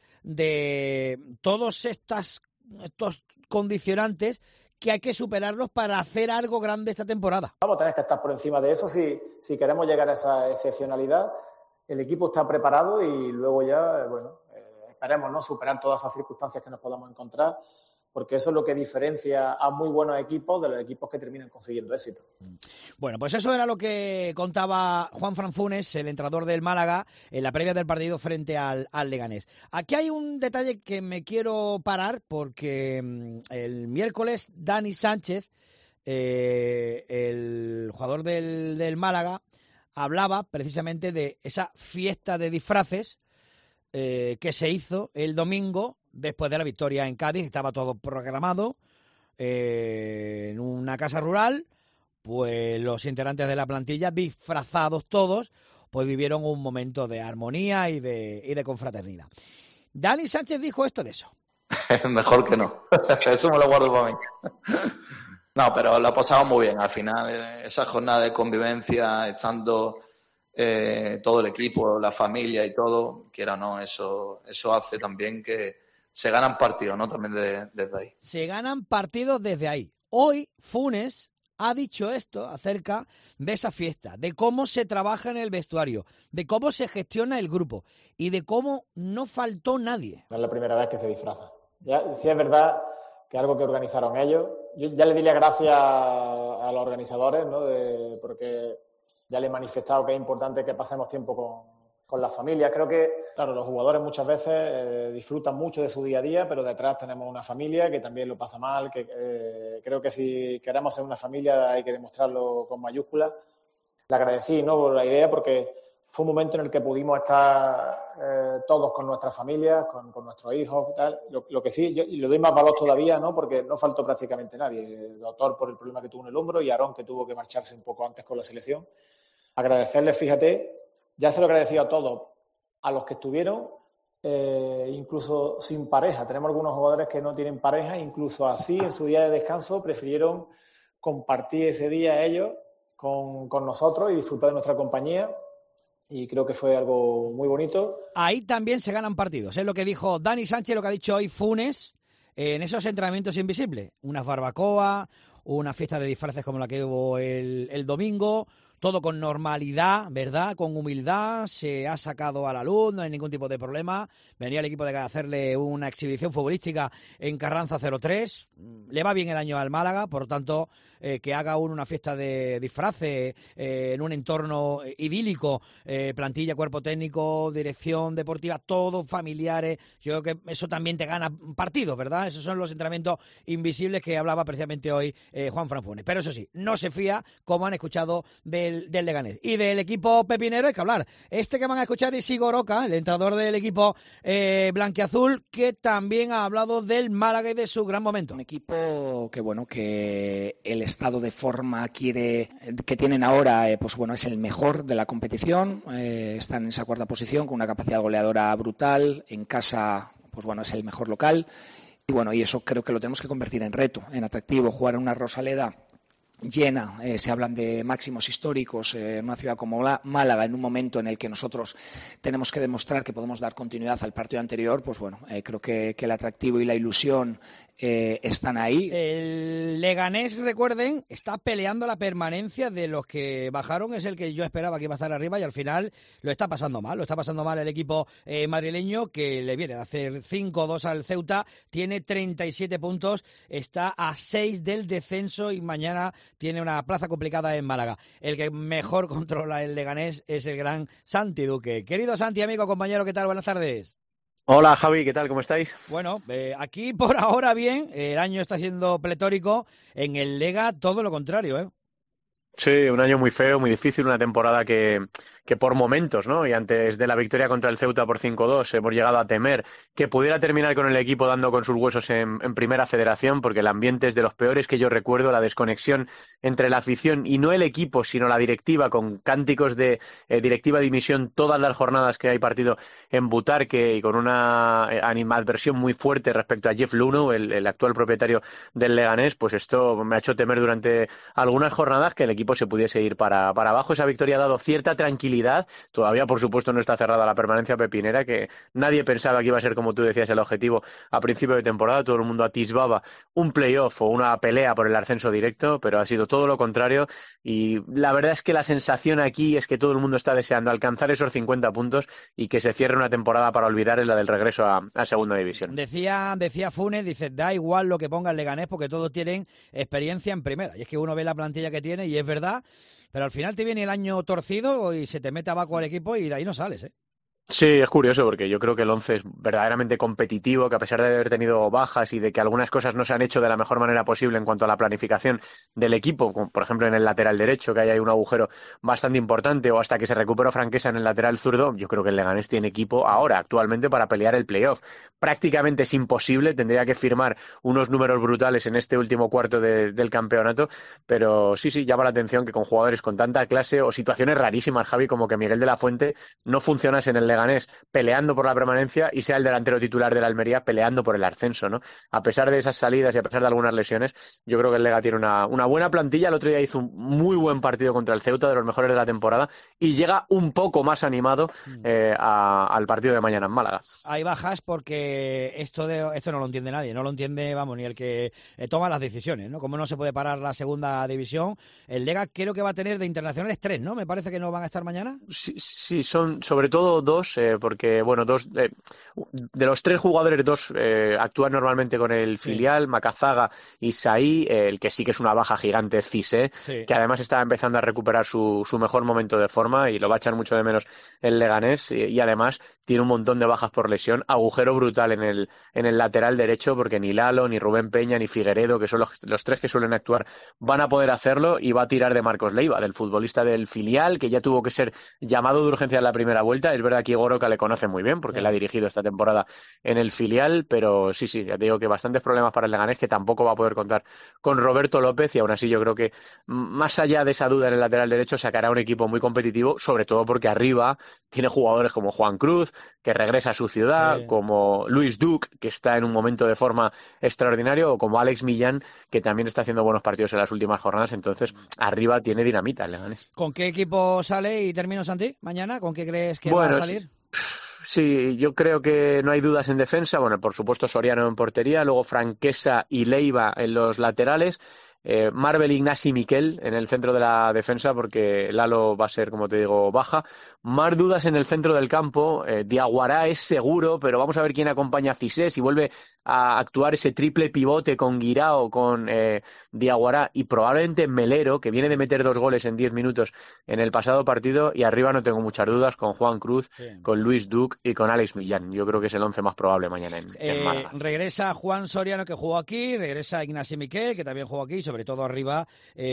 S3: de todos estas, estos condicionantes que hay que superarlos para hacer algo grande esta temporada.
S5: Vamos a tener que estar por encima de eso si, si queremos llegar a esa excepcionalidad. El equipo está preparado y luego ya, bueno, eh, esperemos, ¿no?, superar todas esas circunstancias que nos podamos encontrar, porque eso es lo que diferencia a muy buenos equipos de los equipos que terminan consiguiendo éxito.
S3: Bueno, pues eso era lo que contaba Juanfran Funes, el entrenador del Málaga, en la previa del partido frente al, al Leganés. Aquí hay un detalle que me quiero parar, porque el miércoles Dani Sánchez, eh, el jugador del, del Málaga, hablaba precisamente de esa fiesta de disfraces eh, que se hizo el domingo después de la victoria en Cádiz. Estaba todo programado eh, en una casa rural. Pues los integrantes de la plantilla, disfrazados todos, pues vivieron un momento de armonía y de, y de confraternidad. Dani Sánchez dijo esto de eso.
S21: Mejor que no. Eso me lo guardo para mí. No, pero lo pasamos muy bien. Al final, esa jornada de convivencia, estando eh, todo el equipo, la familia y todo, quiera o no, eso, eso hace también que se ganan partidos, ¿no? También de, desde ahí.
S3: Se ganan partidos desde ahí. Hoy, Funes ha dicho esto acerca de esa fiesta, de cómo se trabaja en el vestuario, de cómo se gestiona el grupo y de cómo no faltó nadie.
S5: No es la primera vez que se disfraza. Ya, sí es verdad que algo que organizaron ellos. Yo ya le di las gracias a, a los organizadores, ¿no?, de, porque ya les he manifestado que es importante que pasemos tiempo con, con las familias. Creo que, claro, los jugadores muchas veces eh, disfrutan mucho de su día a día, pero detrás tenemos una familia que también lo pasa mal, que eh, creo que si queremos ser una familia hay que demostrarlo con mayúsculas. Le agradecí, ¿no?, por la idea, porque fue un momento en el que pudimos estar eh, todos con nuestras familias, con, con nuestros hijos y tal. Lo, lo que sí, yo, y le doy más valor todavía, ¿no?, porque no faltó prácticamente nadie. El Doctor por el problema que tuvo en el hombro y Aarón, que tuvo que marcharse un poco antes con la selección. Agradecerles, fíjate, ya se lo agradecí a todos, a los que estuvieron, eh, incluso sin pareja. Tenemos algunos jugadores que no tienen pareja, incluso así, en su día de descanso, prefirieron compartir ese día ellos con, con nosotros y disfrutar de nuestra compañía. Y creo que fue algo muy bonito.
S3: Ahí también se ganan partidos. Es lo que dijo Dani Sánchez, lo que ha dicho hoy Funes, en esos entrenamientos invisibles. Unas barbacoa, una fiesta de disfraces como la que hubo el, el domingo, todo con normalidad, ¿verdad? Con humildad, se ha sacado a la luz, no hay ningún tipo de problema. Venía el equipo de hacerle una exhibición futbolística en Carranza cero tres. Le va bien el año al Málaga, por tanto, eh, que haga uno una fiesta de disfraces eh, en un entorno idílico, eh, plantilla, cuerpo técnico, dirección deportiva, todos familiares. Yo creo que eso también te gana partidos, ¿verdad? Esos son los entrenamientos invisibles que hablaba precisamente hoy eh, Juan Fran Funes. Pero eso sí, no se fía, como han escuchado del, del Leganés. Y del equipo pepinero hay que hablar. Este que van a escuchar es Igor Oca, el entrenador del equipo eh, blanquiazul, que también ha hablado del Málaga y de su gran momento.
S1: Un equipo que, bueno, que el estado de forma quiere que tienen ahora, eh, pues bueno, es el mejor de la competición. Eh, están en esa cuarta posición con una capacidad goleadora brutal. En casa, pues bueno, es el mejor local. Y bueno, y eso creo que lo tenemos que convertir en reto, en atractivo. Jugar en una Rosaleda llena, eh, se hablan de máximos históricos eh, en una ciudad como la Málaga, en un momento en el que nosotros tenemos que demostrar que podemos dar continuidad al partido anterior, pues bueno, eh, creo que, que el atractivo y la ilusión eh, están ahí.
S3: El Leganés, recuerden, está peleando la permanencia de los que bajaron, es el que yo esperaba que iba a estar arriba y al final lo está pasando mal, lo está pasando mal el equipo eh, madrileño, que le viene de hacer cinco dos al Ceuta, tiene treinta y siete puntos, está a seis del descenso y mañana tiene una plaza complicada en Málaga. El que mejor controla el Leganés es el gran Santi Duque. Querido Santi, amigo, compañero, ¿qué tal? Buenas tardes.
S22: Hola Javi, ¿qué tal? ¿Cómo estáis?
S3: Bueno, eh, aquí por ahora bien, el año está siendo pletórico, en el Lega todo lo contrario, ¿eh?
S22: Sí, un año muy feo, muy difícil, una temporada que, que por momentos, ¿no? Y antes de la victoria contra el Ceuta por cinco dos hemos llegado a temer que pudiera terminar con el equipo dando con sus huesos en, en Primera Federación, porque el ambiente es de los peores que yo recuerdo, la desconexión entre la afición y no el equipo, sino la directiva, con cánticos de eh, directiva de dimisión todas las jornadas que hay partido en Butarque y con una eh, animadversión muy fuerte respecto a Jeff Luno, el, el actual propietario del Leganés. Pues esto me ha hecho temer durante algunas jornadas que el equipo se pudiese ir para, para abajo. Esa victoria ha dado cierta tranquilidad. Todavía, por supuesto, no está cerrada la permanencia pepinera, que nadie pensaba que iba a ser, como tú decías, el objetivo a principio de temporada. Todo el mundo atisbaba un playoff o una pelea por el ascenso directo, pero ha sido todo lo contrario. Y la verdad es que la sensación aquí es que todo el mundo está deseando alcanzar esos cincuenta puntos y que se cierre una temporada para olvidar en la del regreso a, a Segunda División.
S3: Decía, decía Funes, dice, da igual lo que ponga el Leganés porque todos tienen experiencia en primera. Y es que uno ve la plantilla que tiene y es verdad, pero al final te viene el año torcido y se te mete abajo al equipo y de ahí no sales, ¿eh?
S22: Sí, es curioso porque yo creo que el once es verdaderamente competitivo, que a pesar de haber tenido bajas y de que algunas cosas no se han hecho de la mejor manera posible en cuanto a la planificación del equipo, como por ejemplo en el lateral derecho, que hay un agujero bastante importante, o hasta que se recuperó Franquesa en el lateral zurdo, yo creo que el Leganés tiene equipo ahora, actualmente, para pelear el playoff. Prácticamente es imposible, tendría que firmar unos números brutales en este último cuarto de, del campeonato, pero sí, sí, llama la atención que con jugadores con tanta clase o situaciones rarísimas, Javi, como que Miguel de la Fuente no funcionase en el Leganés peleando por la permanencia y sea el delantero titular de la Almería peleando por el ascenso, ¿no? A pesar de esas salidas y a pesar de algunas lesiones, yo creo que el Lega tiene una, una buena plantilla. El otro día hizo un muy buen partido contra el Ceuta, de los mejores de la temporada, y llega un poco más animado eh, a, al partido de mañana en Málaga.
S3: Hay bajas porque esto de esto no lo entiende nadie, no lo entiende, vamos, ni el que eh, toma las decisiones, ¿no? Como no se puede parar la Segunda División, el Lega creo que va a tener de internacionales tres, ¿no? Me parece que no van a estar mañana.
S22: Sí, sí, son sobre todo dos, eh, porque, bueno, dos eh, de los tres jugadores, dos eh, actúan normalmente con el filial, sí. Macazaga y Saí, eh, el que sí que es una baja gigante es Cissé, sí. que además está empezando a recuperar su, su mejor momento de forma y lo va a echar mucho de menos el Leganés, y, y además tiene un montón de bajas por lesión, agujero brutal en el, en el lateral derecho, porque ni Lalo, ni Rubén Peña, ni Figueredo, que son los, los tres que suelen actuar, van a poder hacerlo, y va a tirar de Marcos Leiva, del futbolista del filial, que ya tuvo que ser llamado de urgencia en la primera vuelta. Es verdad que Igor Oca le conoce muy bien, porque sí. le ha dirigido esta temporada en el filial, pero sí, sí, ya te digo que bastantes problemas para el Leganés, que tampoco va a poder contar con Roberto López, y aún así yo creo que más allá de esa duda en el lateral derecho sacará un equipo muy competitivo, sobre todo porque arriba tiene jugadores como Juan Cruz, que regresa a su ciudad, sí. como Luis Duc, que está en un momento de forma extraordinario, o como Alex Millán, que también está haciendo buenos partidos en las últimas jornadas. Entonces arriba tiene dinamita el Leganés.
S3: ¿Con qué equipo sale y termino, Santi, mañana? ¿Con qué crees que
S22: bueno,
S3: va a salir?
S22: Sí, yo creo que no hay dudas en defensa. Bueno, por supuesto Soriano en portería, luego Franquesa y Leiva en los laterales. eh, Marvel, Ignasi, Miquel en el centro de la defensa, porque Lalo va a ser, como te digo, baja. Más dudas en el centro del campo. eh, Diaguará es seguro, pero vamos a ver quién acompaña a Cissé, si vuelve a actuar ese triple pivote con Guirao, con eh, Diaguará y probablemente Melero, que viene de meter dos goles en diez minutos en el pasado partido, y arriba no tengo muchas dudas con Juan Cruz, sí. con Luis Duc y con Alex Millán. Yo creo que es el once más probable mañana en,
S3: eh,
S22: en Málaga.
S3: Regresa Juan Soriano, que jugó aquí, regresa Ignasi Miquel, que también jugó aquí, y sobre todo arriba,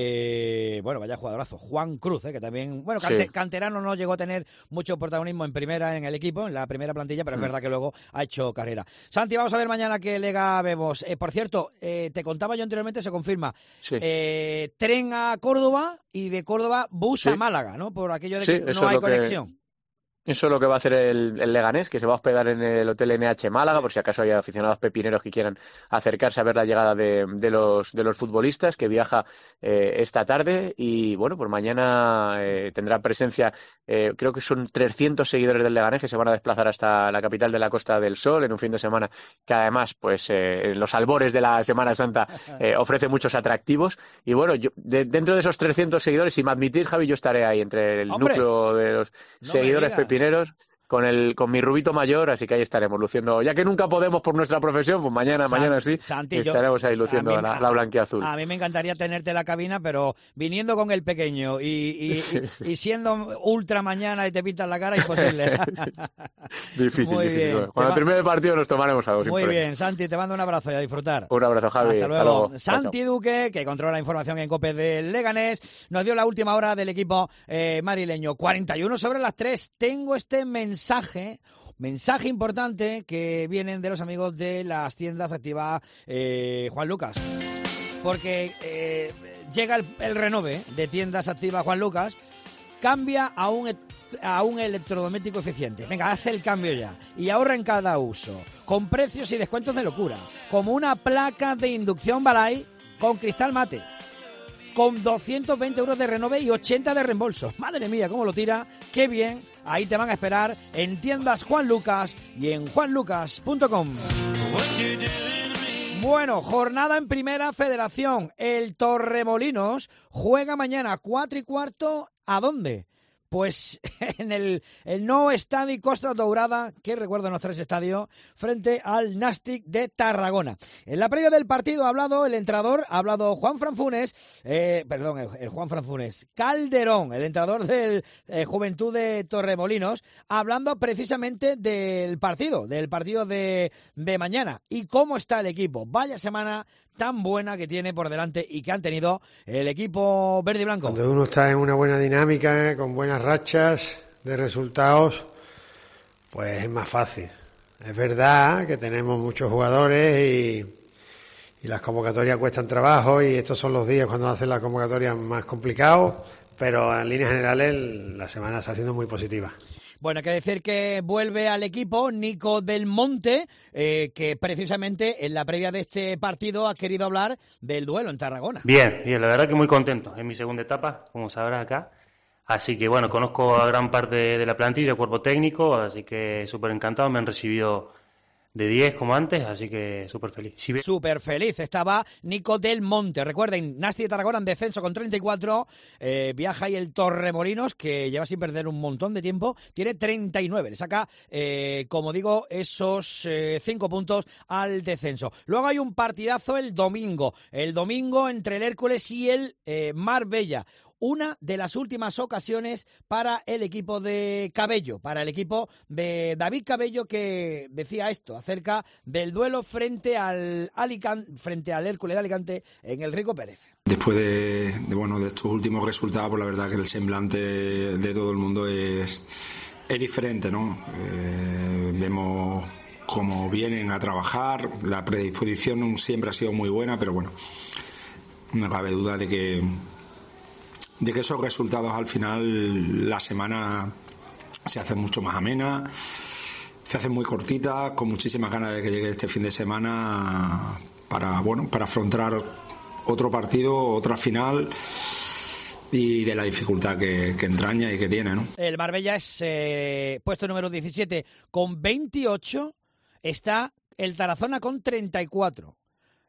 S3: eh, bueno, vaya jugadorazo, Juan Cruz, eh, que también, bueno, cante, sí. canterano no llegó a tener mucho protagonismo en primera en el equipo, en la primera plantilla, pero sí. es verdad que luego ha hecho carrera. Santi, vamos a ver mañana qué lega vemos. Eh, por cierto, eh, te contaba yo anteriormente, se confirma,
S22: sí.
S3: eh, tren a Córdoba y de Córdoba bus sí. a Málaga, ¿no? Por aquello de
S22: sí,
S3: que no hay conexión.
S22: Que... Eso es lo que va a hacer el, el Leganés, que se va a hospedar en el Hotel N H Málaga, por si acaso hay aficionados pepineros que quieran acercarse a ver la llegada de, de los de los futbolistas, que viaja eh, esta tarde. Y bueno, pues mañana eh, tendrá presencia, eh, creo que son trescientos seguidores del Leganés que se van a desplazar hasta la capital de la Costa del Sol en un fin de semana que además, pues eh, en los albores de la Semana Santa eh, ofrece muchos atractivos. Y bueno, yo de, dentro de esos trescientos seguidores, si me admitís, Javi, yo estaré ahí entre el
S3: ¡Hombre!
S22: núcleo de los
S3: no
S22: seguidores pepineros con el con mi rubito mayor, así que ahí estaremos luciendo, ya que nunca podemos por nuestra profesión, pues mañana,
S3: Santi,
S22: mañana sí,
S3: Santi,
S22: estaremos
S3: yo,
S22: ahí luciendo
S3: mí,
S22: la, la blanquiazul.
S3: A mí me encantaría tenerte en la cabina, pero viniendo con el pequeño y, y,
S22: sí,
S3: y,
S22: sí.
S3: y siendo ultra mañana y te pintas la cara, imposible.
S22: difícil,
S3: Muy
S22: difícil.
S3: bien.
S22: Cuando termine el partido nos tomaremos algo.
S3: Muy bien, Santi, te mando un abrazo y a disfrutar.
S22: Un abrazo, Javi.
S3: Hasta luego.
S22: Hasta luego.
S3: Santi
S22: chao, chao.
S3: Duque, que controla la información en COPE del Leganés, nos dio la última hora del equipo eh, madrileño. cuarenta y uno sobre las tres. Tengo este mensaje... Mensaje importante que vienen de los amigos de las tiendas Activa eh, Juan Lucas. Porque eh, llega el, el renove de tiendas Activa Juan Lucas, cambia a un, a un electrodoméstico eficiente. Venga, hace el cambio ya y ahorra en cada uso. Con precios y descuentos de locura. Como una placa de inducción Balay con cristal mate. Con doscientos veinte euros de renove y ochenta de reembolso. Madre mía, cómo lo tira. Qué bien. Ahí te van a esperar en tiendas Juan Lucas y en juan lucas punto com. Bueno, jornada en Primera Federación. El Torremolinos juega mañana cuatro y cuarto. ¿A dónde? Pues en el, el nuevo estadio Costa Dourada, que recuerdo en los tres estadios, frente al Nàstic de Tarragona. En la previa del partido ha hablado el entrenador, ha hablado Juan Franfunes, eh, perdón, el, el Juan Franfunes, Calderón, el entrenador del eh, Juventud de Torremolinos, hablando precisamente del partido, del partido de, de mañana y cómo está el equipo. Vaya semana tan buena que tiene por delante y que han tenido el equipo verde y blanco.
S2: Cuando uno está en una buena dinámica, con buenas rachas de resultados, pues es más fácil. Es verdad que tenemos muchos jugadores y, y las convocatorias cuestan trabajo y estos son los días cuando hacen las convocatorias más complicados, pero en líneas generales la semana está siendo muy positiva.
S3: Bueno, hay que decir que vuelve al equipo Nico Del Monte, eh, que precisamente en la previa de este partido ha querido hablar del duelo en Tarragona.
S6: Bien, bien, la verdad que muy contento. Es mi segunda etapa, como sabrás acá. Así que bueno, conozco a gran parte de la plantilla, cuerpo técnico, así que súper encantado. Me han recibido de diez como antes, así que súper feliz. Si ve...
S3: Súper feliz estaba Nico Del Monte. Recuerden, Nàstic de Tarragona en descenso con treinta y cuatro, eh, viaja ahí el Torremolinos, que lleva sin perder un montón de tiempo, tiene treinta y nueve, le saca, eh, como digo, esos eh, cinco puntos al descenso. Luego hay un partidazo el domingo, el domingo entre el Hércules y el eh, Marbella. Una de las últimas ocasiones para el equipo de Cabello, para el equipo de David Cabello, que decía esto acerca del duelo frente al Alicante, frente al Hércules de Alicante en el Rico Pérez.
S23: Después de, de bueno de estos últimos resultados, pues la verdad que el semblante de todo el mundo es, es diferente, ¿no? Eh, vemos cómo vienen a trabajar, la predisposición siempre ha sido muy buena, pero bueno, no cabe duda de que de que esos resultados al final la semana se hace mucho más amena, se hace muy cortita, con muchísimas ganas de que llegue este fin de semana para bueno para afrontar otro partido, otra final y de la dificultad que, que entraña y que tiene, ¿no?
S3: El Marbella es eh, puesto número diecisiete con veintiocho, está el Tarazona con treinta y cuatro.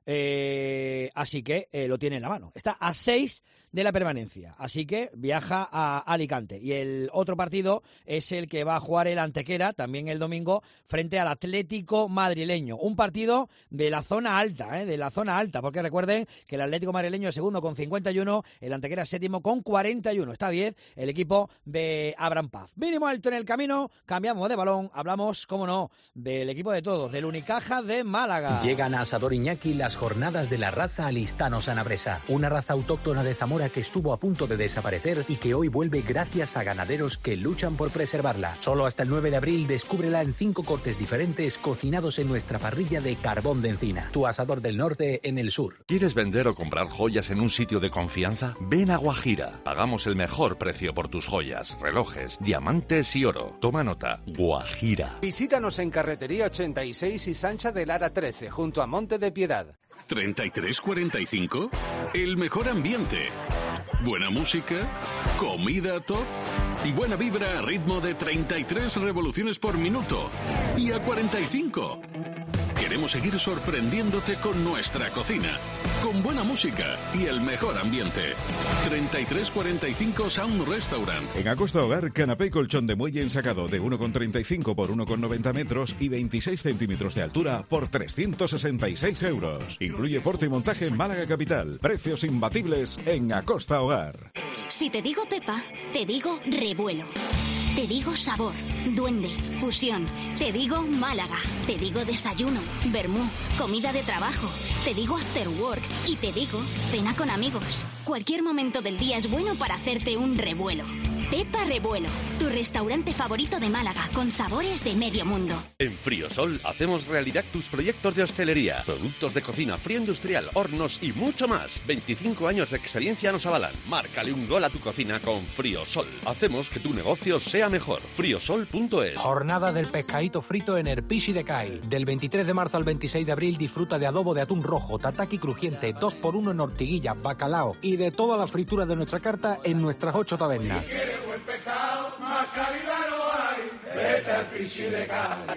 S3: Eh, así que eh, lo tiene en la mano. Está a seis de la permanencia, así que viaja a Alicante. Y el otro partido es el que va a jugar el Antequera, también el domingo, frente al Atlético madrileño. Un partido de la zona alta, ¿eh? de la zona alta, porque recuerden que el Atlético madrileño es segundo con cincuenta y uno, el Antequera es séptimo con cuarenta y uno. Está a diez el equipo de Abraham Paz. Mínimo alto en el camino, cambiamos de balón, hablamos, cómo no, del equipo de todos, del Unicaja de Málaga.
S12: Llegan a Asador Iñaki las jornadas de la raza Alistano Sanabresa, una raza autóctona de Zamora que estuvo a punto de desaparecer y que hoy vuelve gracias a ganaderos que luchan por preservarla. Solo hasta el nueve de abril descúbrela en cinco cortes diferentes cocinados en nuestra parrilla de carbón de encina. Tu Asador del Norte en el sur.
S13: ¿Quieres vender o comprar joyas en un sitio de confianza? Ven a Guajira. Pagamos el mejor precio por tus joyas, relojes, diamantes y oro. Toma nota. Guajira.
S7: Visítanos en Carretería ochenta y seis y Sancha de Lara trece, junto a Monte de Piedad.
S8: ¿treinta y tres cuarenta y cinco? El mejor ambiente. Buena música. Comida top. Buena vibra a ritmo de treinta y tres revoluciones por minuto. Y a cuarenta y cinco. Queremos seguir sorprendiéndote con nuestra cocina, con buena música y el mejor ambiente. treinta y tres cuarenta y cinco Sound Restaurant.
S11: En Acosta Hogar, canapé y colchón de muelle ensacado de uno con treinta y cinco por uno con noventa metros y veintiséis centímetros de altura por trescientos sesenta y seis euros. Incluye porte y montaje en Málaga Capital. Precios imbatibles en Acosta Hogar.
S18: Si te digo Pepa, te digo revuelo. Te digo sabor, duende, fusión. Te digo Málaga. Te digo desayuno, vermú, comida de trabajo. Te digo after work y te digo cena con amigos. Cualquier momento del día es bueno para hacerte un revuelo. Pepa Revuelo, tu restaurante favorito de Málaga, con sabores de medio mundo.
S13: En Friosol hacemos realidad tus proyectos de hostelería, productos de cocina, frío industrial, hornos y mucho más. veinticinco años de experiencia nos avalan. Márcale un gol a tu cocina con Friosol. Hacemos que tu negocio sea mejor. friosol punto es.
S12: Jornada del pescadito frito en Erpisi de Cai. Del veintitrés de marzo al veintiséis de abril disfruta de adobo de atún rojo, tataki crujiente, dos por uno en hortiguilla, bacalao y de toda la fritura de nuestra carta en nuestras ocho tabernas.
S24: Buen pescado, más calidad no hay. Vete al Pichi de Cádiz.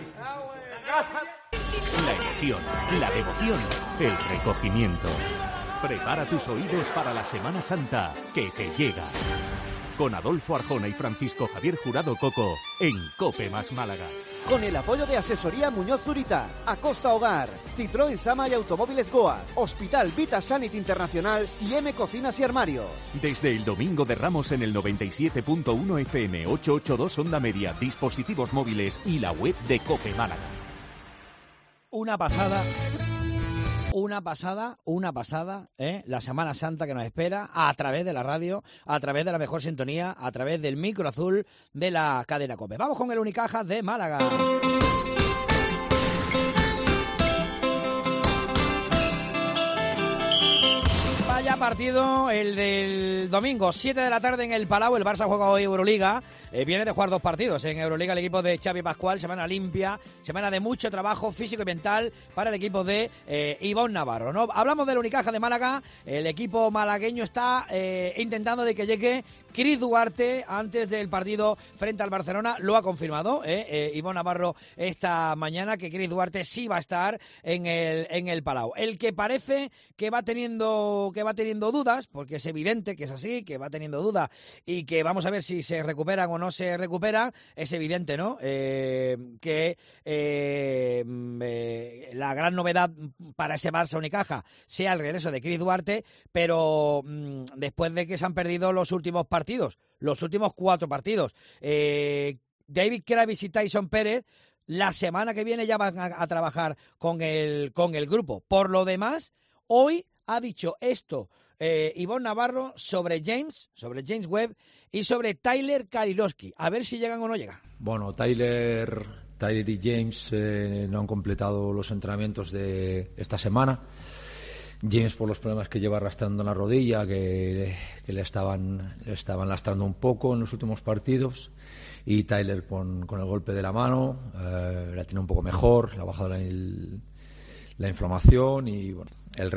S4: La emoción, la devoción, el recogimiento. Prepara tus oídos para la Semana Santa que te llega. Con Adolfo Arjona y Francisco Javier Jurado Coco en COPE más Málaga.
S25: Con el apoyo de Asesoría Muñoz Zurita, Acosta Hogar, Citroën Sama y Automóviles Goa, Hospital Vita Sanit Internacional y M Cocinas y Armarios.
S4: Desde el domingo de Ramos en el noventa y siete punto uno F M, ochocientos ochenta y dos Onda Media, dispositivos móviles y la web de COPE Málaga.
S3: Una pasada... Una pasada, una pasada, ¿eh? La Semana Santa que nos espera a través de la radio, a través de la mejor sintonía, a través del micro azul de la cadena COPE. Vamos con el Unicaja de Málaga. Vaya partido el del domingo, siete de la tarde en el Palau. El Barça juega hoy Euroliga. Eh, viene de jugar dos partidos en Euroliga el equipo de Xavi Pascual. Semana limpia, semana de mucho trabajo físico y mental para el equipo de eh, Ivonne Navarro, ¿no? Hablamos del Unicaja de Málaga. El equipo malagueño está eh, intentando de que llegue Cris Duarte antes del partido frente al Barcelona. Lo ha confirmado eh, eh, Ivonne Navarro esta mañana, que Cris Duarte sí va a estar en el, en el Palau. El que parece que va teniendo que va teniendo dudas, porque es evidente que es así, que va teniendo dudas y que vamos a ver si se recuperan o no se recuperan, es evidente, ¿no? Eh, que eh, eh, la gran novedad para ese Barça Unicaja sea el regreso de Cris Duarte, pero mm, después de que se han perdido los últimos partidos, los últimos cuatro partidos, eh, David Kravis y Tyson Pérez la semana que viene ya van a, a trabajar con el, con el grupo. Por lo demás, hoy ha dicho esto eh, Ivonne Navarro sobre James, sobre James Webb y sobre Tyler Kalinowski. A ver si llegan o no llegan.
S26: Bueno, Tyler, Tyler y James eh, no han completado los entrenamientos de esta semana. James por los problemas que lleva arrastrando en la rodilla, que, que le estaban, le estaban lastrando un poco en los últimos partidos. Y Tyler con, con el golpe de la mano, eh, la tiene un poco mejor, le ha bajado la, el, la inflamación y bueno, el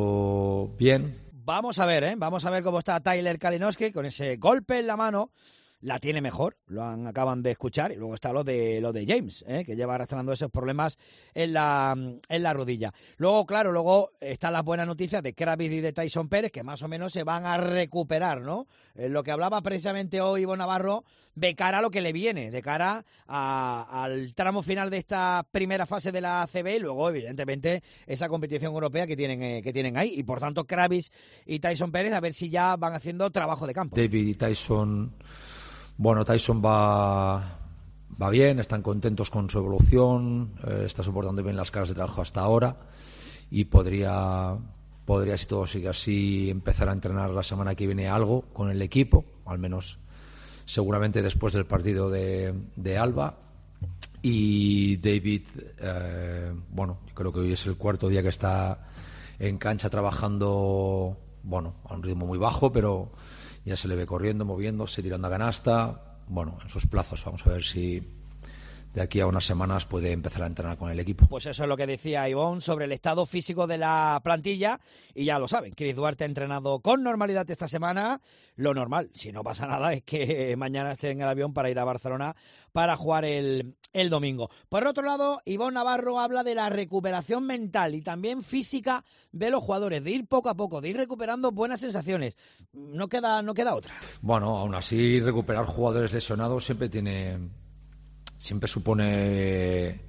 S26: resto bien.
S3: Vamos a ver, ¿eh? Vamos a ver cómo está Tyler Kalinowski con ese golpe en la mano la tiene mejor, lo han, acaban de escuchar, y luego está lo de lo de James, ¿eh? que lleva arrastrando esos problemas en la en la rodilla. Luego, claro, luego están las buenas noticias de Kravitz y de Tyson Pérez, que más o menos se van a recuperar, ¿no? En lo que hablaba precisamente hoy Ivonne Navarro, de cara a lo que le viene, de cara a, al tramo final de esta primera fase de la A C B, y luego, evidentemente, esa competición europea que tienen, eh, que tienen ahí. Y, por tanto, Kravitz y Tyson Pérez, a ver si ya van haciendo trabajo de campo.
S26: David y Tyson... Bueno, Tyson va, va bien, están contentos con su evolución, eh, está soportando bien las cargas de trabajo hasta ahora y podría, podría, si todo sigue así, empezar a entrenar la semana que viene algo con el equipo, al menos seguramente después del partido de, de Alba. Y David, eh, bueno, yo creo que hoy es el cuarto día que está en cancha trabajando, bueno, a un ritmo muy bajo, pero ya se le ve corriendo, moviéndose, tirando a canasta, bueno, en sus plazos. Vamos a ver si de aquí a unas semanas puede empezar a entrenar con el equipo.
S3: Pues eso es lo que decía Ivonne sobre el estado físico de la plantilla, y ya lo saben, Chris Duarte ha entrenado con normalidad esta semana. Lo normal, si no pasa nada, es que mañana esté en el avión para ir a Barcelona para jugar el, el domingo. Por otro lado, Ivonne Navarro habla de la recuperación mental y también física de los jugadores, de ir poco a poco, de ir recuperando buenas sensaciones. No queda, no queda otra.
S26: Bueno, aún así, recuperar jugadores lesionados siempre tiene... siempre supone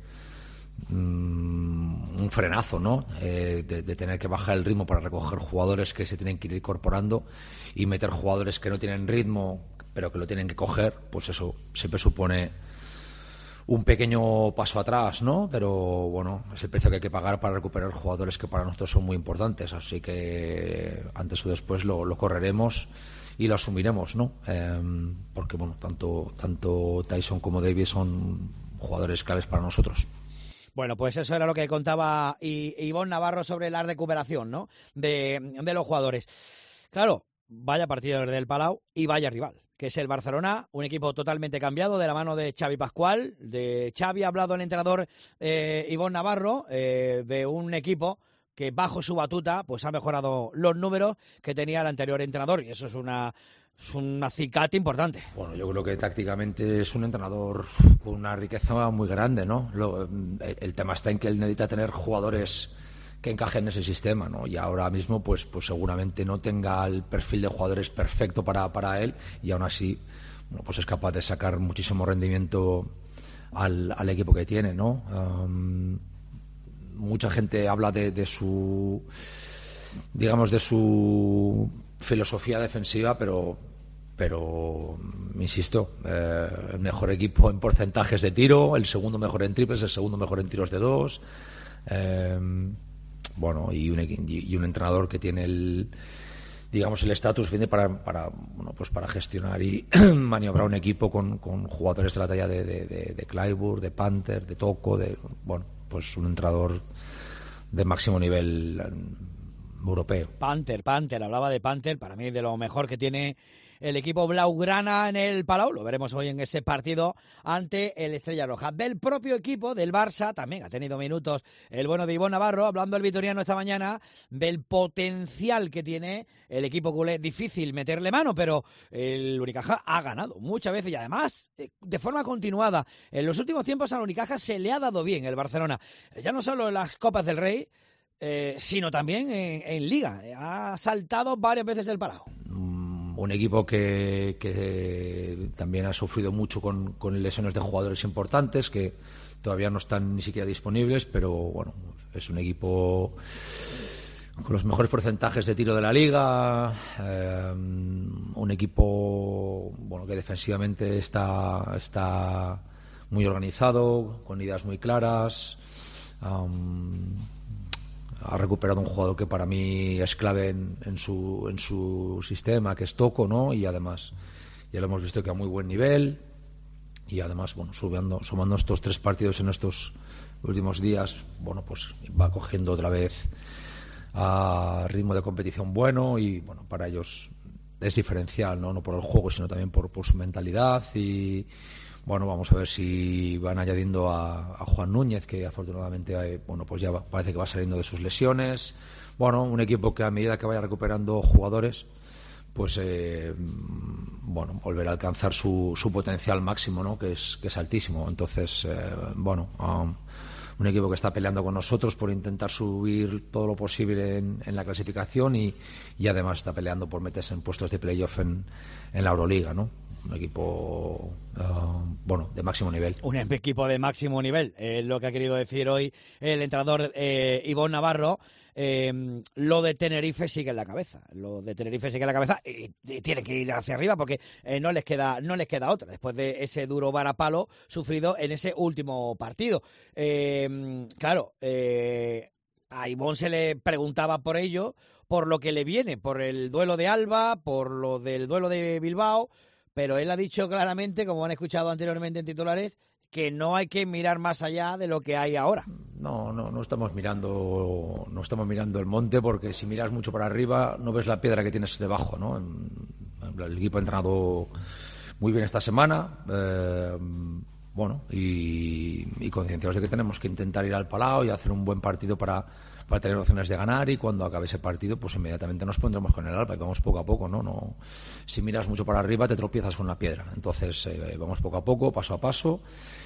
S26: um, un frenazo, ¿no? Eh, de, de tener que bajar el ritmo para recoger jugadores que se tienen que ir incorporando y meter jugadores que no tienen ritmo pero que lo tienen que coger, pues eso siempre supone un pequeño paso atrás, ¿no? Pero bueno, es el precio que hay que pagar para recuperar jugadores que para nosotros son muy importantes, así que antes o después lo, lo correremos y lo asumiremos, ¿no? Eh, porque, bueno, tanto, tanto Tyson como David son jugadores claves para nosotros.
S3: Bueno, pues eso era lo que contaba Ivonne Navarro sobre la recuperación, ¿no? De, de los jugadores. Claro, vaya partido del Palau y vaya rival, que es el Barcelona, un equipo totalmente cambiado de la mano de Xavi Pascual. De Xavi ha hablado el entrenador eh, Ivonne Navarro, eh, de un equipo que bajo su batuta pues ha mejorado los números que tenía el anterior entrenador, y eso es una es un acicate importante.
S26: Bueno, yo creo que tácticamente es un entrenador con una riqueza muy grande, ¿no? Lo, el, el tema está en que él necesita tener jugadores que encajen en ese sistema, ¿no? Y ahora mismo pues pues seguramente no tenga el perfil de jugadores perfecto para, para él, y aún así, bueno, pues es capaz de sacar muchísimo rendimiento al, al equipo que tiene, ¿no? Um, mucha gente habla de, de su, digamos, de su filosofía defensiva, pero, pero insisto, eh, el mejor equipo en porcentajes de tiro, el segundo mejor en triples, el segundo mejor en tiros de dos, eh, bueno, y un, y un entrenador que tiene el, digamos, el estatus viene para, para, bueno, pues para gestionar y maniobrar un equipo con, con jugadores de la talla de, de, de, de Clyburn, de Panther, de Tocco, de, bueno, pues un entrenador de máximo nivel europeo.
S3: Panther, Panther, hablaba de Panther, para mí de lo mejor que tiene el equipo blaugrana en el Palau. Lo veremos hoy en ese partido ante el Estrella Roja. Del propio equipo, del Barça, también ha tenido minutos el bueno de Ivonne Navarro, hablando el vitoriano esta mañana del potencial que tiene el equipo culé. Difícil meterle mano, pero el Unicaja ha ganado muchas veces y además de forma continuada. En los últimos tiempos al Unicaja se le ha dado bien el Barcelona, ya no solo en las Copas del Rey, eh, sino también en, en Liga. Ha saltado varias veces el Palau.
S26: Un equipo que, que también ha sufrido mucho con, con lesiones de jugadores importantes que todavía no están ni siquiera disponibles, pero bueno, es un equipo con los mejores porcentajes de tiro de la liga, eh, un equipo bueno que defensivamente está, está muy organizado, con ideas muy claras. Um, ha recuperado un jugador que para mí es clave en, en, su, en su sistema, que es Tocco, ¿no? Y además ya lo hemos visto que a muy buen nivel, y además, bueno, subiendo, sumando estos tres partidos en estos últimos días, bueno, pues va cogiendo otra vez a ritmo de competición bueno, y bueno, para ellos es diferencial, no, no por el juego, sino también por, por su mentalidad. Y bueno, vamos a ver si van añadiendo a, a Juan Núñez, que afortunadamente eh, bueno, pues ya va, parece que va saliendo de sus lesiones. Bueno, un equipo que a medida que vaya recuperando jugadores pues eh, bueno, volver a alcanzar su, su potencial máximo, ¿no? que es que es altísimo. Entonces, eh, bueno, um, un equipo que está peleando con nosotros por intentar subir todo lo posible en, en la clasificación y, y además está peleando por meterse en puestos de playoff en, en la Euroliga, ¿no? Un equipo uh, bueno, de máximo nivel.
S3: Un equipo de máximo nivel, es lo que ha querido decir hoy el entrenador eh, Ivonne Navarro. Eh, lo de Tenerife sigue en la cabeza, lo de Tenerife sigue en la cabeza y, y tiene que ir hacia arriba porque eh, no les queda no les queda otra después de ese duro varapalo sufrido en ese último partido. Eh, claro, eh, a Ivonne se le preguntaba por ello, por lo que le viene, por el duelo de Alba, por lo del duelo de Bilbao, pero él ha dicho claramente, como han escuchado anteriormente en titulares, que no hay que mirar más allá de lo que hay ahora.
S26: No, no, no estamos mirando, no estamos mirando el monte, porque si miras mucho para arriba no ves la piedra que tienes debajo, ¿no? El equipo ha entrenado muy bien esta semana, eh, bueno, y, y concienciados de que tenemos que intentar ir al Palau y hacer un buen partido para, para tener opciones de ganar, y cuando acabe ese partido pues inmediatamente nos pondremos con el Alba y vamos poco a poco, ¿no? no si miras mucho para arriba te tropiezas con la piedra, entonces eh, vamos poco a poco, paso a paso,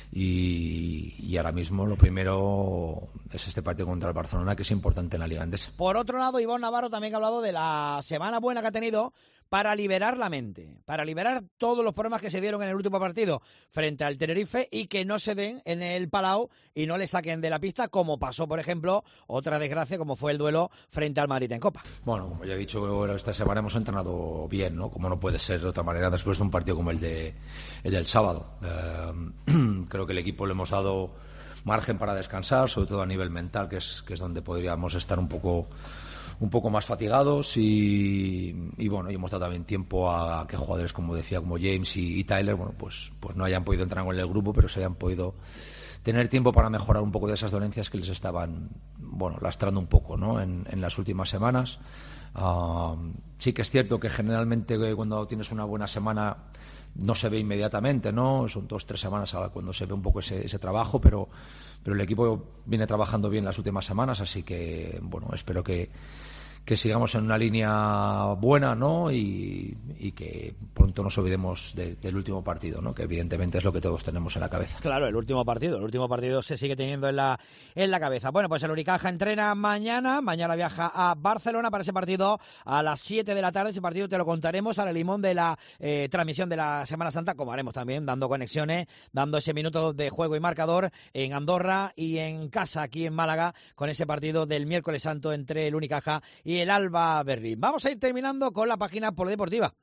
S26: y, y ahora mismo lo primero es este partido contra el Barcelona, que es importante en la Liga Endesa.
S3: Por otro lado, Ivonne Navarro también ha hablado de la semana buena que ha tenido para liberar la mente, para liberar todos los problemas que se dieron en el último partido frente al Tenerife y que no se den en el Palau y no le saquen de la pista, como pasó, por ejemplo, otra desgracia como fue el duelo frente al Madrid en Copa.
S26: Bueno, como ya he dicho, esta semana hemos entrenado bien, ¿no? Como no puede ser de otra manera después de un partido como el, de, el del sábado. Eh, creo que el equipo le hemos dado margen para descansar, sobre todo a nivel mental, que es, que es donde podríamos estar un poco... un poco más fatigados y, y bueno, y hemos dado también tiempo a que jugadores, como decía, como James y, y Tyler, bueno, pues, pues no hayan podido entrar con el grupo, pero se hayan podido tener tiempo para mejorar un poco de esas dolencias que les estaban, bueno, lastrando un poco, ¿no? en, en las últimas semanas. Uh, sí que es cierto que generalmente cuando tienes una buena semana no se ve inmediatamente, ¿no? Son dos, tres semanas cuando se ve un poco ese, ese trabajo, pero, pero el equipo viene trabajando bien las últimas semanas, así que, bueno, espero que, que sigamos en una línea buena, ¿no? Y, y que pronto nos olvidemos de, del último partido, ¿no? Que evidentemente es lo que todos tenemos en la cabeza.
S3: Claro, el último partido, el último partido se sigue teniendo en la en la cabeza. Bueno, pues el Unicaja entrena mañana, mañana viaja a Barcelona para ese partido a las siete de la tarde. Ese partido te lo contaremos a la limón de la eh, transmisión de la Semana Santa, como haremos también, dando conexiones, dando ese minuto de juego y marcador en Andorra y en casa, aquí en Málaga, con ese partido del miércoles santo entre el Unicaja y el Alba Berlín. Vamos a ir terminando con la página polideportiva.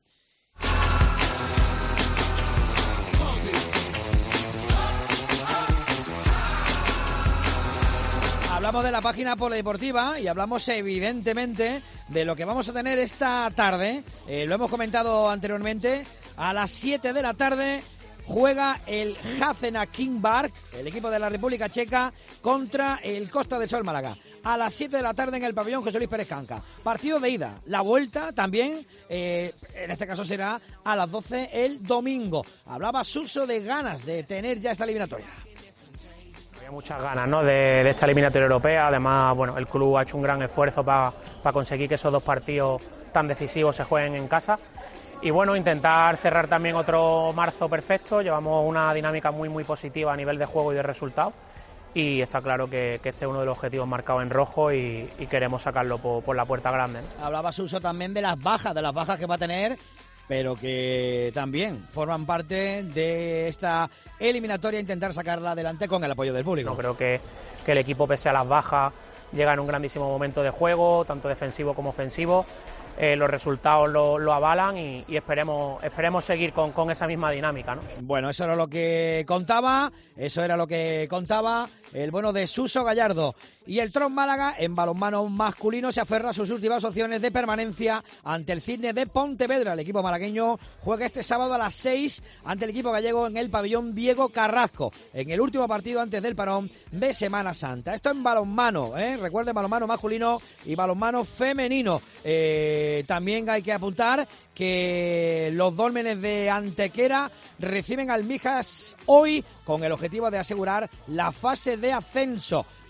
S3: Hablamos de la página polideportiva y hablamos evidentemente de lo que vamos a tener esta tarde. Eh, lo hemos comentado anteriormente. A las siete de la tarde juega el Hacena King Bark, el equipo de la República Checa, contra el Costa del Sol Málaga. A las siete de la tarde en el pabellón José Luis Pérez Canca. Partido de ida. La vuelta también, eh, en este caso será a las doce el domingo. Hablaba Suso de ganas de tener ya esta eliminatoria.
S9: Había muchas ganas, ¿no?, de, de esta eliminatoria europea. Además, bueno, el club ha hecho un gran esfuerzo para pa conseguir que esos dos partidos tan decisivos se jueguen en casa. Y bueno, intentar cerrar también otro marzo perfecto. Llevamos una dinámica muy muy positiva a nivel de juego y de resultados. Y está claro que, que este es uno de los objetivos marcados en rojo y, y queremos sacarlo por, por la puerta grande, ¿no?
S3: Hablaba Suso también de las bajas, de las bajas que va a tener, pero que también forman parte de esta eliminatoria, intentar sacarla adelante con el apoyo del público.
S9: No creo que, que el equipo, pese a las bajas, llega en un grandísimo momento de juego, tanto defensivo como ofensivo. Eh, los resultados lo, lo avalan y, y esperemos esperemos seguir con, con esa misma dinámica, ¿no?
S3: Bueno, eso era lo que contaba, eso era lo que contaba el bueno de Suso Gallardo. Y el Tron Málaga, en balonmano masculino, se aferra a sus últimas opciones de permanencia ante el Cisne de Pontevedra. El equipo malagueño juega este sábado a las seis ante el equipo gallego en el pabellón Diego Carrasco, en el último partido antes del parón de Semana Santa. Esto en balonmano, ¿eh? Recuerden, balonmano masculino y balonmano femenino. Eh, también hay que apuntar que los dólmenes de Antequera reciben al Mijas hoy con el objetivo de asegurar la fase de ascenso.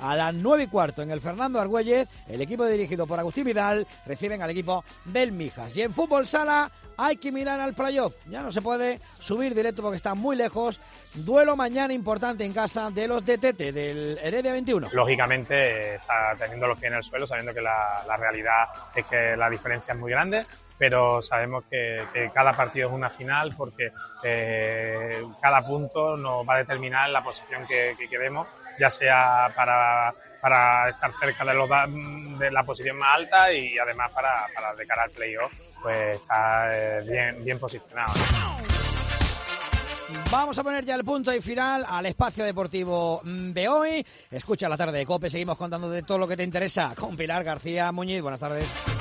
S3: a las nueve y cuarto en el Fernando Argüelles, el equipo dirigido por Agustín Vidal reciben al equipo del Mijas. Y en fútbol sala hay que mirar al playoff. Ya no se puede subir directo porque está muy lejos. Duelo mañana importante en casa de los de Tete, del Heredia veintiuno.
S9: Lógicamente, teniendo los pies en el suelo, sabiendo que la, la realidad es que la diferencia es muy grande, pero sabemos que, que cada partido es una final porque eh, cada punto nos va a determinar la posición que, que queremos, ya sea para, para estar cerca de, los, de la posición más alta y además para, para de cara al playoff, pues estar eh, bien, bien posicionado.
S3: Vamos a poner ya el punto y final al espacio deportivo de hoy. Escucha la tarde de COPE, seguimos contando de todo lo que te interesa con Pilar García Muñiz. Buenas tardes.